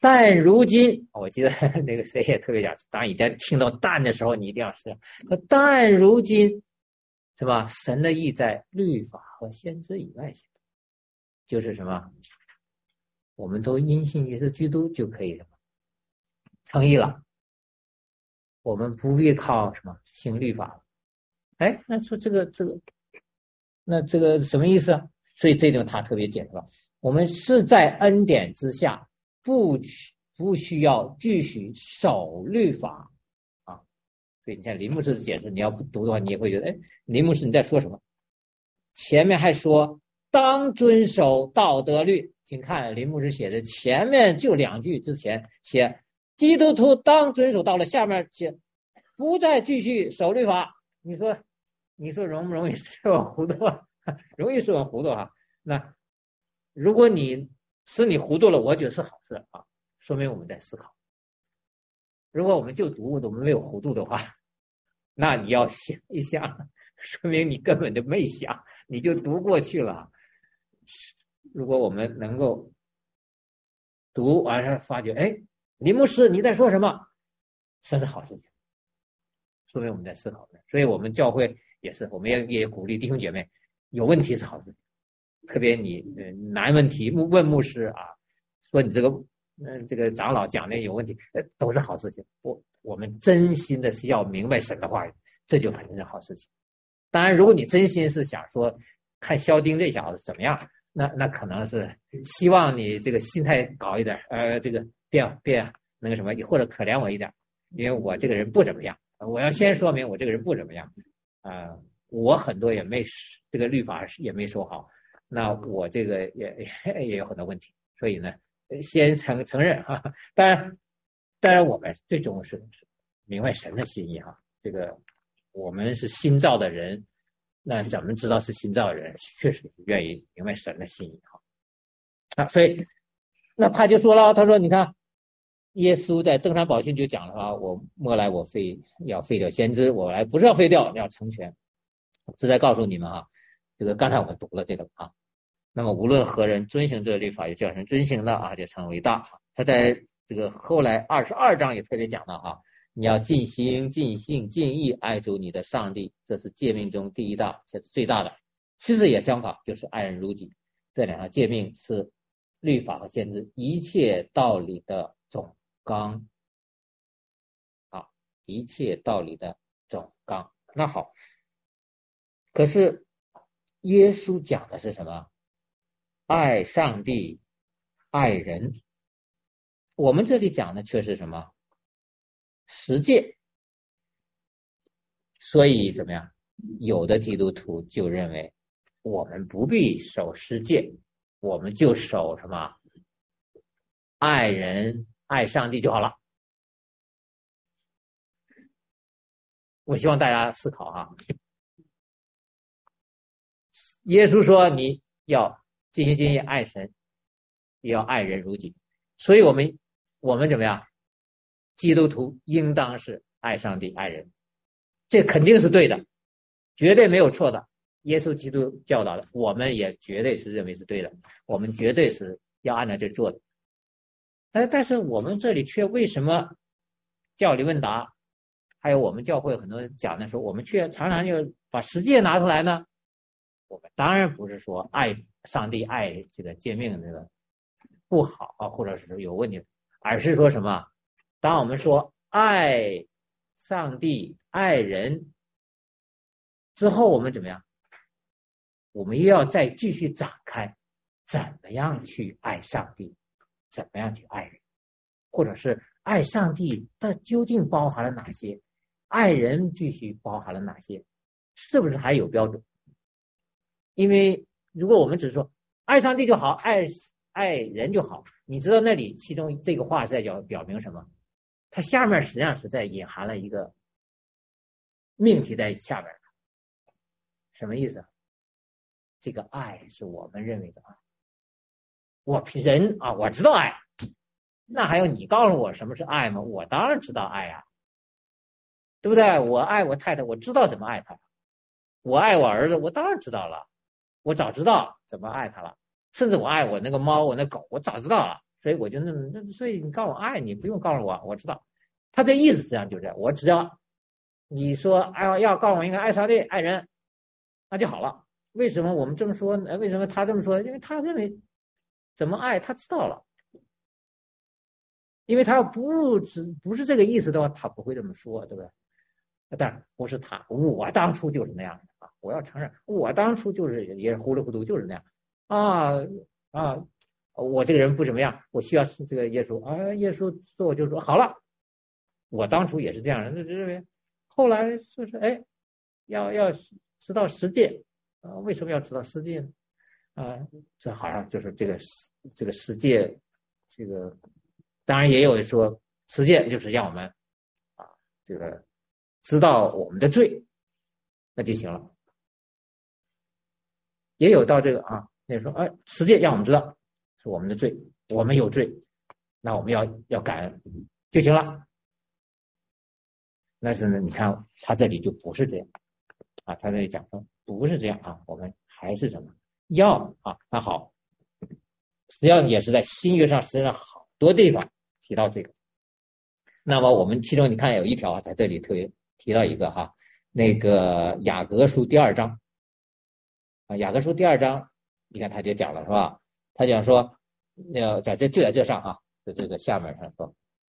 但如今，我记得那个谁也特别讲，当你在听到但的时候，你一定要是，但如今，是吧？神的意在律法和先知以外，就是什么？我们都因信耶稣基督就可以什么称义了，我们不必靠什么行律法了。哎，那说这个这个，那这个什么意思啊？所以这种他特别解释了，我们是在恩典之下，不不需要继续守律法啊。所以你看林牧师的解释，你要不读的话，你也会觉得，哎，林牧师你在说什么？前面还说当遵守道德律，请看林牧师写的前面就两句之前写基督徒当遵守道了，下面写不再继续守律法。你说你说容不容易使我糊涂啊？容易使我糊涂啊。那如果你使你糊涂了，我觉得是好事啊，说明我们在思考。如果我们就读我们没有糊涂的话，那你要想一想，说明你根本就没想，你就读过去了。如果我们能够读完了发觉，哎，林牧师你在说什么，这是好事情，说明我们在思考的。所以我们教会也是，我们也也鼓励弟兄姐妹，有问题是好事情，特别你呃难问题问牧师啊，说你这个嗯、呃、这个长老讲的有问题，呃都是好事情。我我们真心的是要明白神的话语，这就肯定是好事情。当然，如果你真心是想说看肖丁这小子怎么样，那那可能是希望你这个心态高一点，呃，这个别别那个什么，或者可怜我一点，因为我这个人不怎么样。我要先说明我这个人不怎么样，啊、呃，我很多也没这个律法也没守好，那我这个也也也有很多问题，所以呢，先承承认哈。当然，当然我们最终是明白神的心意哈，这个我们是新造的人。那怎么知道是新造的人？确实愿意明白神的心意哈。啊，所以那他就说了，他说：“你看，耶稣在登山宝训就讲了啊，我莫来我废要废掉先知，我来不是要废掉，要成全。是在告诉你们啊，这个刚才我们读了这个啊。那么无论何人遵行这个律法，也叫人遵行的啊，就成为大。他在这个后来二十二章也特别讲到啊。”你要尽心、尽性、尽意爱主你的上帝，这是诫命中第一大，且是最大的。其实也相反，就是爱人如己。这两个诫命是律法和先知一切道理的总纲。啊，一切道理的总纲。那好，可是耶稣讲的是什么？爱上帝，爱人。我们这里讲的却是什么？十诫。所以怎么样？有的基督徒就认为我们不必守十诫，我们就守什么？爱人爱上帝就好了。我希望大家思考哈。耶稣说你要尽心尽意爱神，也要爱人如己。所以我们我们怎么样？基督徒应当是爱上帝爱人，这肯定是对的，绝对没有错的。耶稣基督教导的，我们也绝对是认为是对的，我们绝对是要按照这做的。但但是我们这里却为什么教理问答，还有我们教会很多人讲的时候，我们却常常就把十诫拿出来呢？我们当然不是说爱上帝爱这个诫命这个不好啊，或者是有问题，而是说什么？当我们说爱上帝爱人之后，我们怎么样？我们又要再继续展开怎么样去爱上帝，怎么样去爱人，或者是爱上帝它究竟包含了哪些，爱人继续包含了哪些，是不是还有标准？因为如果我们只是说爱上帝就好，爱爱人就好，你知道那里其中这个话是在表表明什么？它下面实际上是在隐含了一个命题在下面，什么意思？这个爱是我们认为的爱，我人啊，我知道爱，那还有你告诉我什么是爱吗？我当然知道爱啊，对不对？我爱我太太，我知道怎么爱她；我爱我儿子，我当然知道了，我早知道怎么爱他了。甚至我爱我那个猫，我那狗，我早知道了。 所以我就那那，所以你告诉我爱你，不用告诉我，我知道。他这意思实际上就这样，我只要你说哎要告诉我应该爱上帝爱人，那就好了。为什么我们这么说？为什么他这么说？因为他认为怎么爱他知道了。因为他要不只不是这个意思的话，他不会这么说，对不对？当然不是他，我当初就是那样的啊！我要承认，我当初就是也糊里糊涂就是那样啊啊！我这个人不怎么样，我需要这个耶稣啊，耶稣说我就说好了。我当初也是这样的，认为后来就是哎，要要知道实践啊，为什么要知道实践呢？啊，这好像就是这个这个世界，这个当然也有说实践就是让我们啊这个知道我们的罪，那就行了。也有到这个啊，那说哎，实践让我们知道是我们的罪，我们有罪，那我们要要感恩就行了。但是呢，你看他这里就不是这样啊，他这里讲说不是这样啊，我们还是什么要啊，那好，实际上也是在新约上实际上好多地方提到这个。那么我们其中你看有一条在这里特别提到一个哈，那个雅各书第二章啊，雅各书第二章，你看他就讲了是吧？他讲说，那在这就在这上哈，在这个下面上说，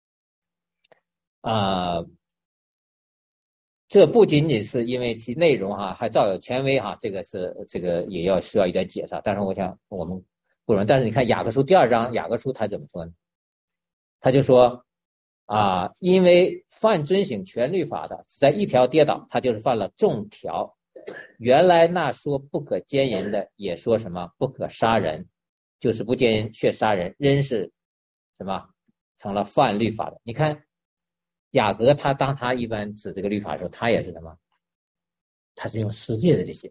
啊、呃。这不仅仅是因为其内容哈，还照有权威哈，这个是这个也要需要一点解释。但是我想我们不容易。但是你看雅各书第二章，雅各书他怎么说呢？他就说啊，因为犯遵行全律法的，在一条跌倒，他就是犯了众条。原来那说不可奸淫的，也说什么不可杀人，就是不奸淫却杀人，仍是什么成了犯律法的。你看。雅各他当他一般指这个律法的时候，他也是什么？他是用世界的这些，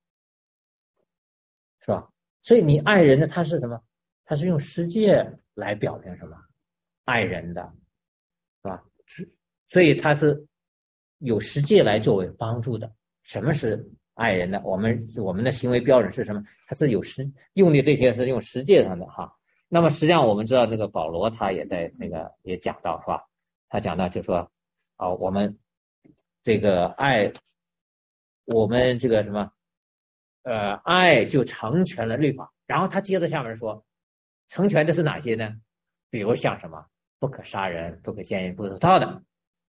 是吧？所以你爱人的他是什么？他是用世界来表明什么？爱人的，是吧？所以他是有世界来作为帮助的。什么是爱人的？我们我们的行为标准是什么？他是有实用的这些是用世界上的哈。那么实际上我们知道，那个保罗他也在那个也讲到，是吧？他讲到就说，啊、哦，我们这个爱，我们这个什么，呃，爱就成全了律法。然后他接着下面说，成全的是哪些呢？比如像什么，不可杀人，不可奸淫，不可偷盗的。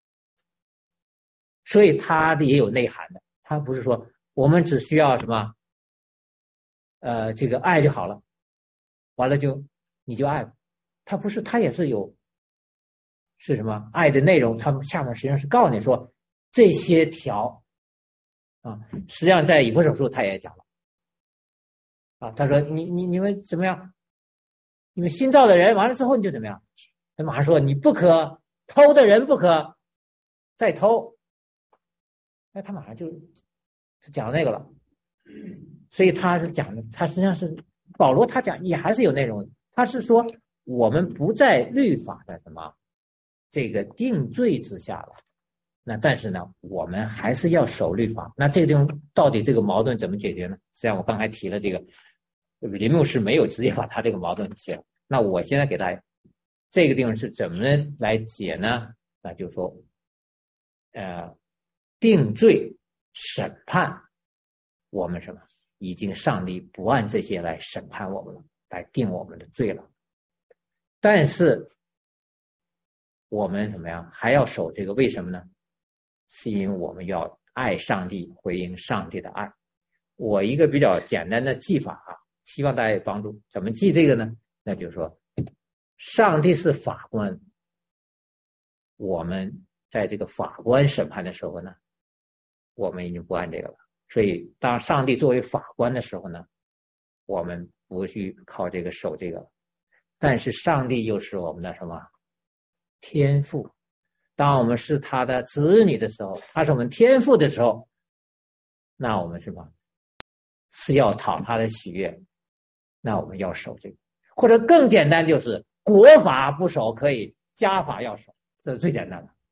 所以他的也有内涵的，他不是说我们只需要什么，呃，这个爱就好了，完了就你就爱了，他不是，他也是有。是什么爱的内容？他们下面实际上是告诉你说这些条啊，实际上在以弗所书他也讲了啊，他说你你你们怎么样？你们新造的人完了之后你就怎么样？他马上说你不可偷的人不可再偷，那他马上就讲那个了。所以他是讲的，他实际上是保罗他讲也还是有内容，他是说我们不在律法的什么。这个定罪之下了，那但是呢，我们还是要守律法。那这个地方到底这个矛盾怎么解决呢？实际上我刚才提了这个，林牧师没有直接把他这个矛盾解了。那我现在给大家这个地方是怎么来解呢？那就是说，呃，定罪审判，我们什么已经上帝不按这些来审判我们了，来定我们的罪了。但是我们怎么样还要守这个？为什么呢？是因为我们要爱上帝，回应上帝的爱。我一个比较简单的记法啊，希望大家有帮助。怎么记这个呢？那就是说，上帝是法官，我们在这个法官审判的时候呢，我们已经不按这个了。所以，当上帝作为法官的时候呢，我们不去靠这个守这个。但是上帝又是我们的什么？天父。当我们是他的子女的时候，他是我们天父的时候，那我们什么是要讨他的喜悦，那我们要守这个。或者更简单，就是国法不守可以，家法要守，这是最简单的。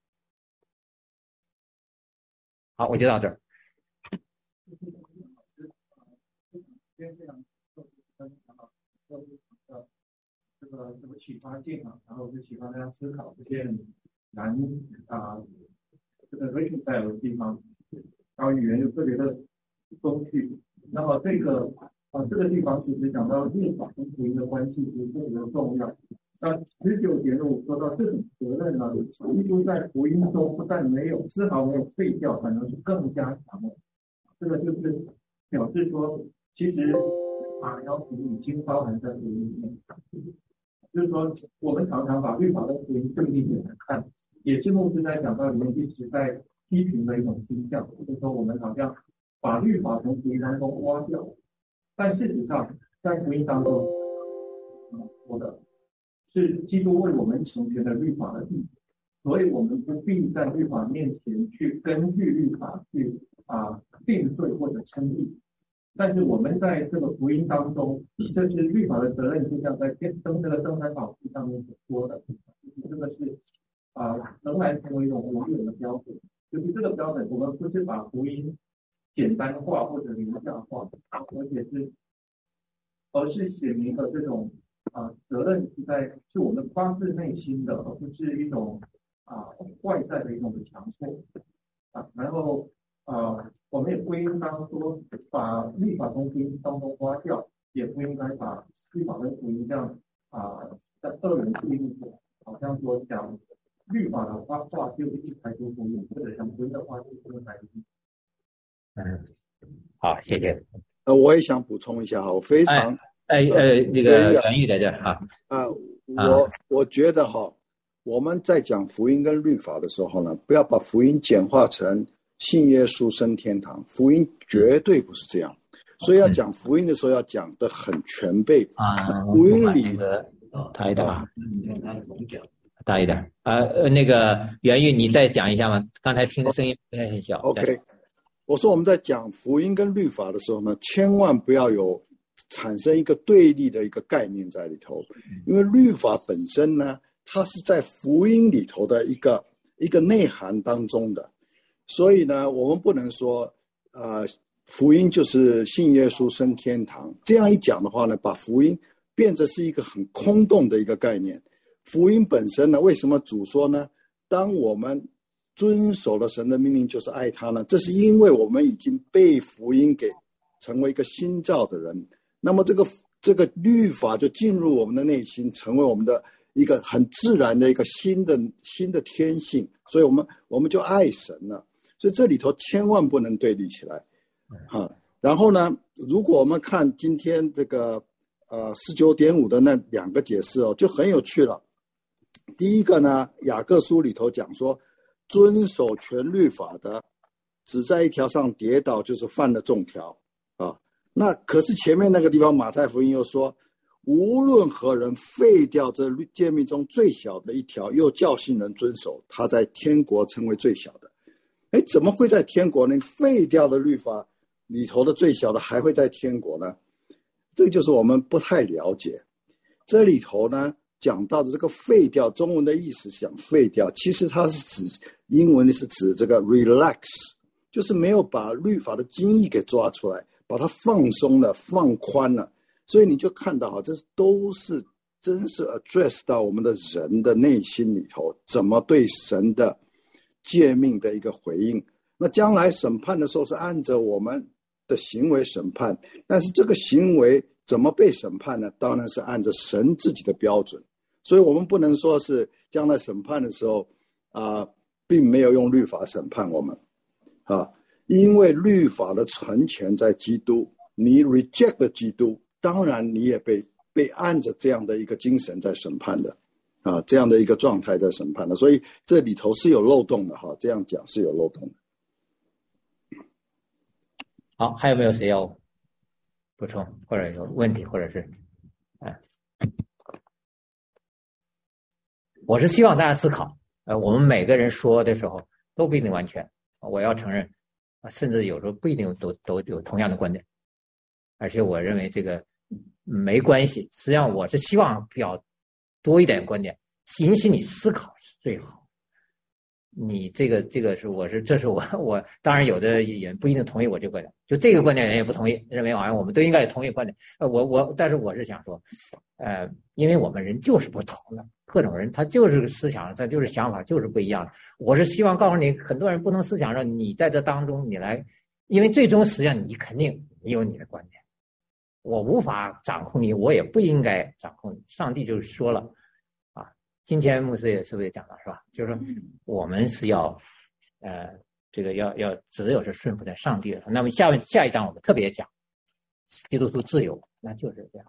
好，我就到这儿。 个什么启发性啊，然后就启发大家思考这些难啊、呃、这个 reconcile 的地方，然后语言就特别的风趣。那么这个啊、呃、这个地方其实讲到律法跟福音的关系，其实特别的重要。那十九节呢，我说到这种责任呢，基督在福音中不但没有丝毫没有废掉，反而是更加强了。这个就是表示说，其实法要求已经包含在福音里面。就是说，我们常常把律法跟福音对立起来看，也是牧师在讲道里面一直在批评的一种倾向，就是说我们好像把律法从福音当中挖掉，但事实上在福音当中，嗯，说的是基督为我们成全了律法的义，所以我们不必在律法面前去根据律法去啊定罪或者称义。但是我们在这个福音当中，这是律法的责任，就像在登这个登山宝训上面所说的，这个是啊仍然成为一种永远的标准。就是这个标准，我们不是把福音简单化或者凌驾化，而且是而是写明了这种啊责任是在是我们发自内心的，而不是一种啊外在的一种强迫啊。然后啊，我们也不应当说把律法从福音当中挖掉，也不应该把律法跟福音这样啊在二元对立，好像说讲律法的话话就是一排除福音，或者讲福音的话就是一排除。 嗯，好，谢谢。 呃，我也想补充一下哈，我非常哎呃那个袁毅在这啊啊，我我觉得哈，我们在讲福音跟律法的时候呢，不要把福音简化成信耶稣升天堂，福音绝对不是这样。所以要讲福音的时候，要讲得很全备啊。 福音里大一点吧，大一点。呃，那个袁毅，你再讲一下吗？刚才听的声音不太很小。 OK， 我说我们在讲福音跟律法的时候呢，千万不要有产生一个对立的一个概念在里头，因为律法本身呢，它是在福音里头的一个一个内涵当中的。所以呢，我们不能说，呃，福音就是信耶稣升天堂。这样一讲的话呢，把福音变成是一个很空洞的一个概念。福音本身呢，为什么主说呢？当我们遵守了神的命令，就是爱他呢？这是因为我们已经被福音给成为一个新造的人。那么这个这个律法就进入我们的内心，成为我们的一个很自然的一个新的新的天性。所以我们我们就爱神了。所以这里头千万不能对立起来，啊，然后呢，如果我们看今天这个呃十九点五的那两个解释哦，就很有趣了。第一个呢，雅各书里头讲说，遵守全律法的，只在一条上跌倒，就是犯了众条啊。那可是前面那个地方，马太福音又说，无论何人废掉这诫命中最小的一条，又教训人遵守，他在天国成为最小的。哎，怎么会在天国呢？废掉的律法里头的最小的还会在天国呢？这就是我们不太了解。这里头呢讲到的这个废掉，中文的意思讲废掉，其实它是指英文是指这个 relax， 就是没有把律法的精义给抓出来，把它放松了，放宽了。所以你就看到哈，这都是真是 address 到我们的人的内心里头，怎么对神的诫命的一个回应。那将来审判的时候是按照我们的行为审判，但是这个行为怎么被审判呢？当然是按照神自己的标准。所以我们不能说是将来审判的时候啊、呃，并没有用律法审判我们啊，因为律法的成全在基督，你 reject 了基督，当然你也被被按着这样的一个精神在审判的啊，这样的一个状态在审判的，所以这里头是有漏洞的哈，这样讲是有漏洞的。 好，还有没有谁要补充或者有问题，或者是，哎，我是希望大家思考，呃，我们每个人说的时候都不一定完全，我要承认，甚至有时候不一定都都有同样的观点，而且我认为这个没关系，实际上我是希望表多一点观点，引起你思考是最好。 你这个这个是我是这是我我当然有的也不一定同意我这个观点，就这个观点人也不同意，认为好像我们都应该同意观点。呃，我我但是我是想说，呃，因为我们人就是不同的，各种人他就是思想，他就是想法就是不一样的。我是希望告诉你，很多人不同思想上，你在这当中你来，因为最终实际上你肯定你有你的观点，我无法掌控你，我也不应该掌控你。上帝就是说了。今天牧师也是不是也讲了是吧？就是说我们是要，呃，这个要要只有是顺服在上帝的。那么下面下一章我们特别讲基督徒自由，那就是这样。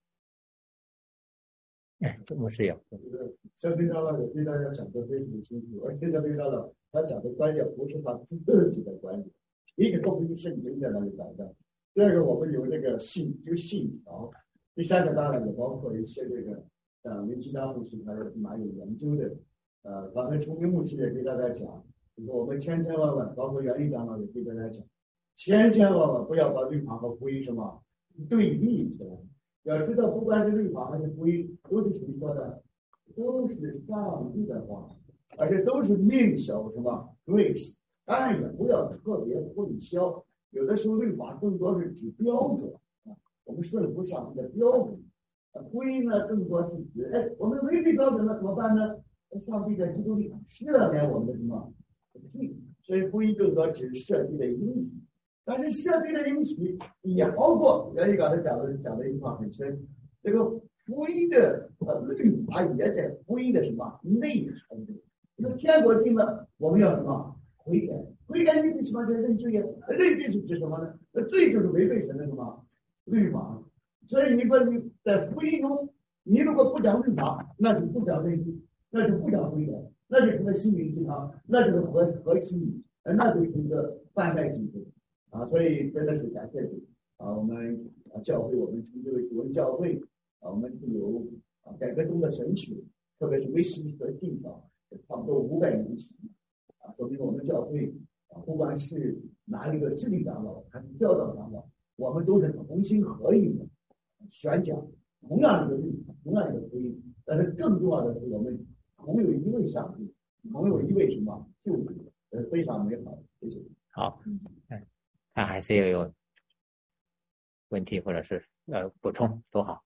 哎，牧师有， 肖飞大佬也对大家讲得非常清楚，而且肖飞大佬他讲的观点不是他自己的观点，一个都不是圣经在那里讲的。第二个，我们有这个信，就信条。第三个当然也包括一些这个。呃，林基达牧师他是蛮有研究的，呃，刚才崇明牧师也给大家讲，就是我们千千万万，包括袁一长老也给大家讲，千千万万不要把律法和福音什么对立起来。要知道，不管是律法还是福音，都是谁说的？都是上帝的话，而且都是命小什么 grace。当然也不要特别混淆，有的时候律法更多是指标准啊，我们顺服上帝的标准。福音呢，更多是指，哎，我们违背标准了怎么办呢？上帝在基督里赦免我们的什么罪？所以福音更多指赦罪的应许。但是赦罪的应许也包括，原来刚才讲的讲的一块很深，这个福音的呃律法也在福音的什么内涵中。这个天国进了，我们要什么悔改？悔改你什么叫认罪呀？认罪是指什么呢？那罪就是违背神的什么律法。所以你说你在福音中，你如果不讲律法，那就不讲认罪，那就不讲悔改，那就是个心灵鸡汤，那就是和和气，那就是一个贩卖机制啊！所以真的是感谢主啊！我们啊教会，我们称之为主恩教会啊，我们是有啊改革中的神学，特别是威斯敏斯特信条，差不多五百年前啊，说明我们教会啊，不管是哪一个治理长老还是教导长老，我们都是同心合意的。宣讲同样一个律法，同样一个福音，但是更重要的是，我们同有一位上帝，同有一位什么救主，呃，非常美好。谢谢。 好，嗯，看还是要有问题或者是呃补充都好。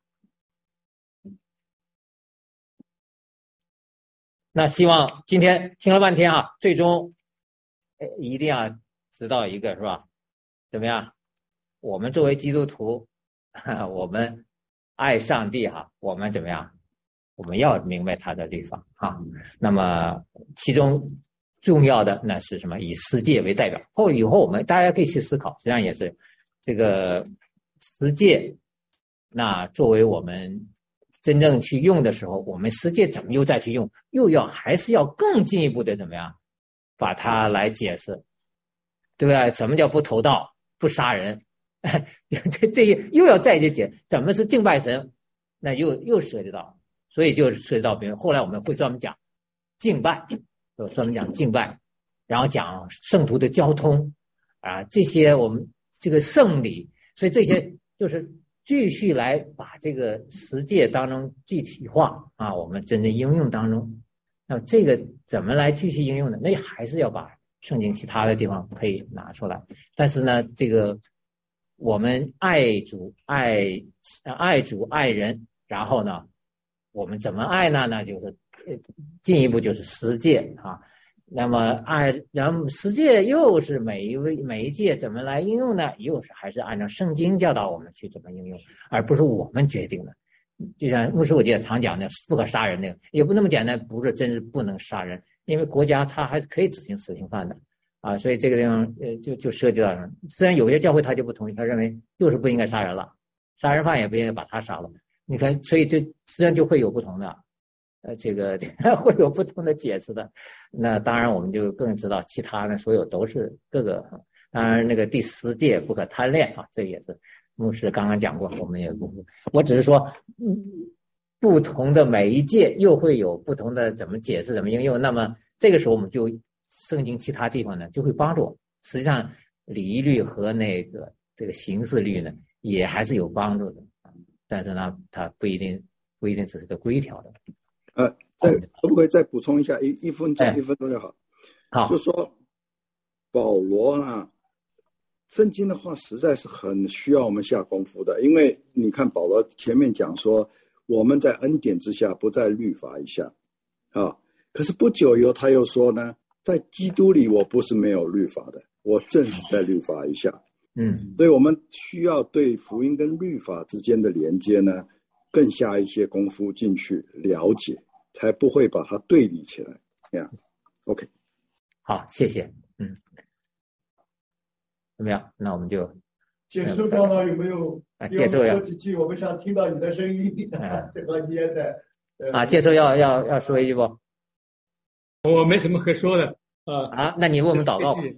那希望今天听了半天啊，最终呃一定要知道一个是吧？怎么样？我们作为基督徒。我们爱上帝哈，我们怎么样？我们要明白他的律法哈。那么其中重要的那是什么？以十诫为代表。后以后我们大家可以去思考，实际上也是这个十诫。那作为我们真正去用的时候，我们十诫怎么又再去用？又要还是要更进一步的怎么样？把它来解释，对吧？什么叫不偷盗、不杀人？这这又要再去解怎么是敬拜神，那又又涉及到，所以就涉及到，比如后来我们会专门讲敬拜，就专门讲敬拜，然后讲圣徒的交通啊，这些我们这个圣礼，所以这些就是继续来把这个十诫当中具体化啊，我们真正应用当中。那这个怎么来继续应用呢？那还是要把圣经其他的地方可以拿出来，但是呢，这个。我们爱主爱爱主爱人，然后呢，我们怎么爱呢？那就是进一步就是十诫啊。那么爱，然后十诫又是每一位每一诫怎么来应用呢？又是还是按照圣经教导我们去怎么应用，而不是我们决定的。就像牧师我记得常讲的不可杀人那个，也不那么简单，不是真是不能杀人，因为国家它还是可以执行死刑犯的。啊，所以这个地方呃就就涉及到什么？虽然有些教会他就不同意，他认为就是不应该杀人了，杀人犯也不应该把他杀了。你看，所以这实际上就会有不同的，呃，这个会有不同的解释的。那当然，我们就更知道其他的所有都是各个。当然，那个第十诫不可贪恋啊，这也是牧师刚刚讲过，我们也不，我只是说，嗯，不同的每一诫又会有不同的怎么解释、怎么应用。那么这个时候我们就。圣经其他地方呢，就会帮助我。实际上，礼仪律和那个这个刑事律呢，也还是有帮助的。但是呢，它不一定不一定只是个规条的。 呃，再可不可以再补充一下？一一分钟，一分钟就好。 好， 就说保罗啊，圣经的话实在是很需要我们下功夫的，因为你看保罗前面讲说，我们在恩典之下，不在律法以下，啊，可是不久以后他又说呢，在基督里我不是没有律法的，我正是在律法以下。 嗯， 所以我们需要对福音跟律法之间的连接呢，更下一些功夫进去了解，才不会把它对立起来。这样 ，OK。 好，谢谢。嗯，怎么样？那我们就结束刚刚有没有？ 啊，介绍要说几句，我们想听到你的声音。 啊这个烟的啊，介绍要要要说一句不？ 我没什么可说的啊啊，那你为我们祷告吧。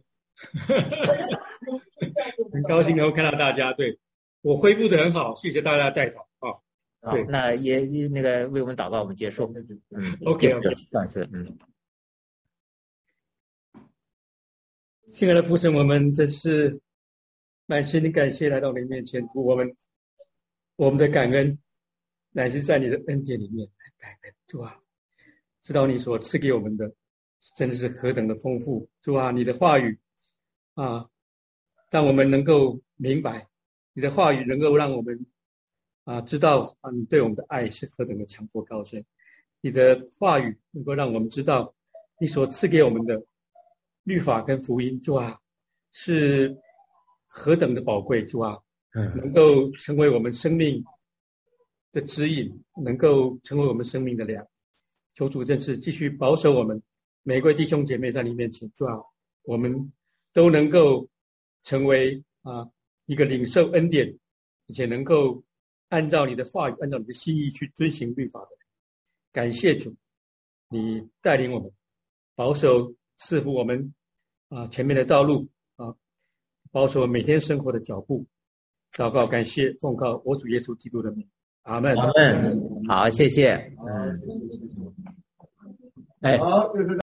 很高兴能够看到大家，对我恢复的很好，谢谢大家带祷啊。 好，那也那个为我们祷告，我们结束。嗯 ，OK OK， 算是嗯。 亲爱的父神，我们真是满心的感谢来到你面前，主我们我们的感恩乃是在你的恩典里面感恩，主啊，知道你所赐给我们的真的是何等的丰富，主啊，你的话语啊，让我们能够明白，你的话语能够让我们啊知道啊你对我们的爱是何等的强阔高深，你的话语能够让我们知道你所赐给我们的律法跟福音，主啊，是何等的宝贵，主啊，能够成为我们生命的指引，能够成为我们生命的粮。求主真是继续保守我们每一位弟兄姐妹在你面前，主啊，我们都能够成为啊一个领受恩典，而且能够按照你的话语，按照你的心意去遵行律法的人。感谢主，你带领我们，保守赐福我们啊前面的道路啊，保守每天生活的脚步。祷告感谢奉靠我主耶稣基督的名，阿门。 阿门。好，谢谢。嗯，哎。 好，就是。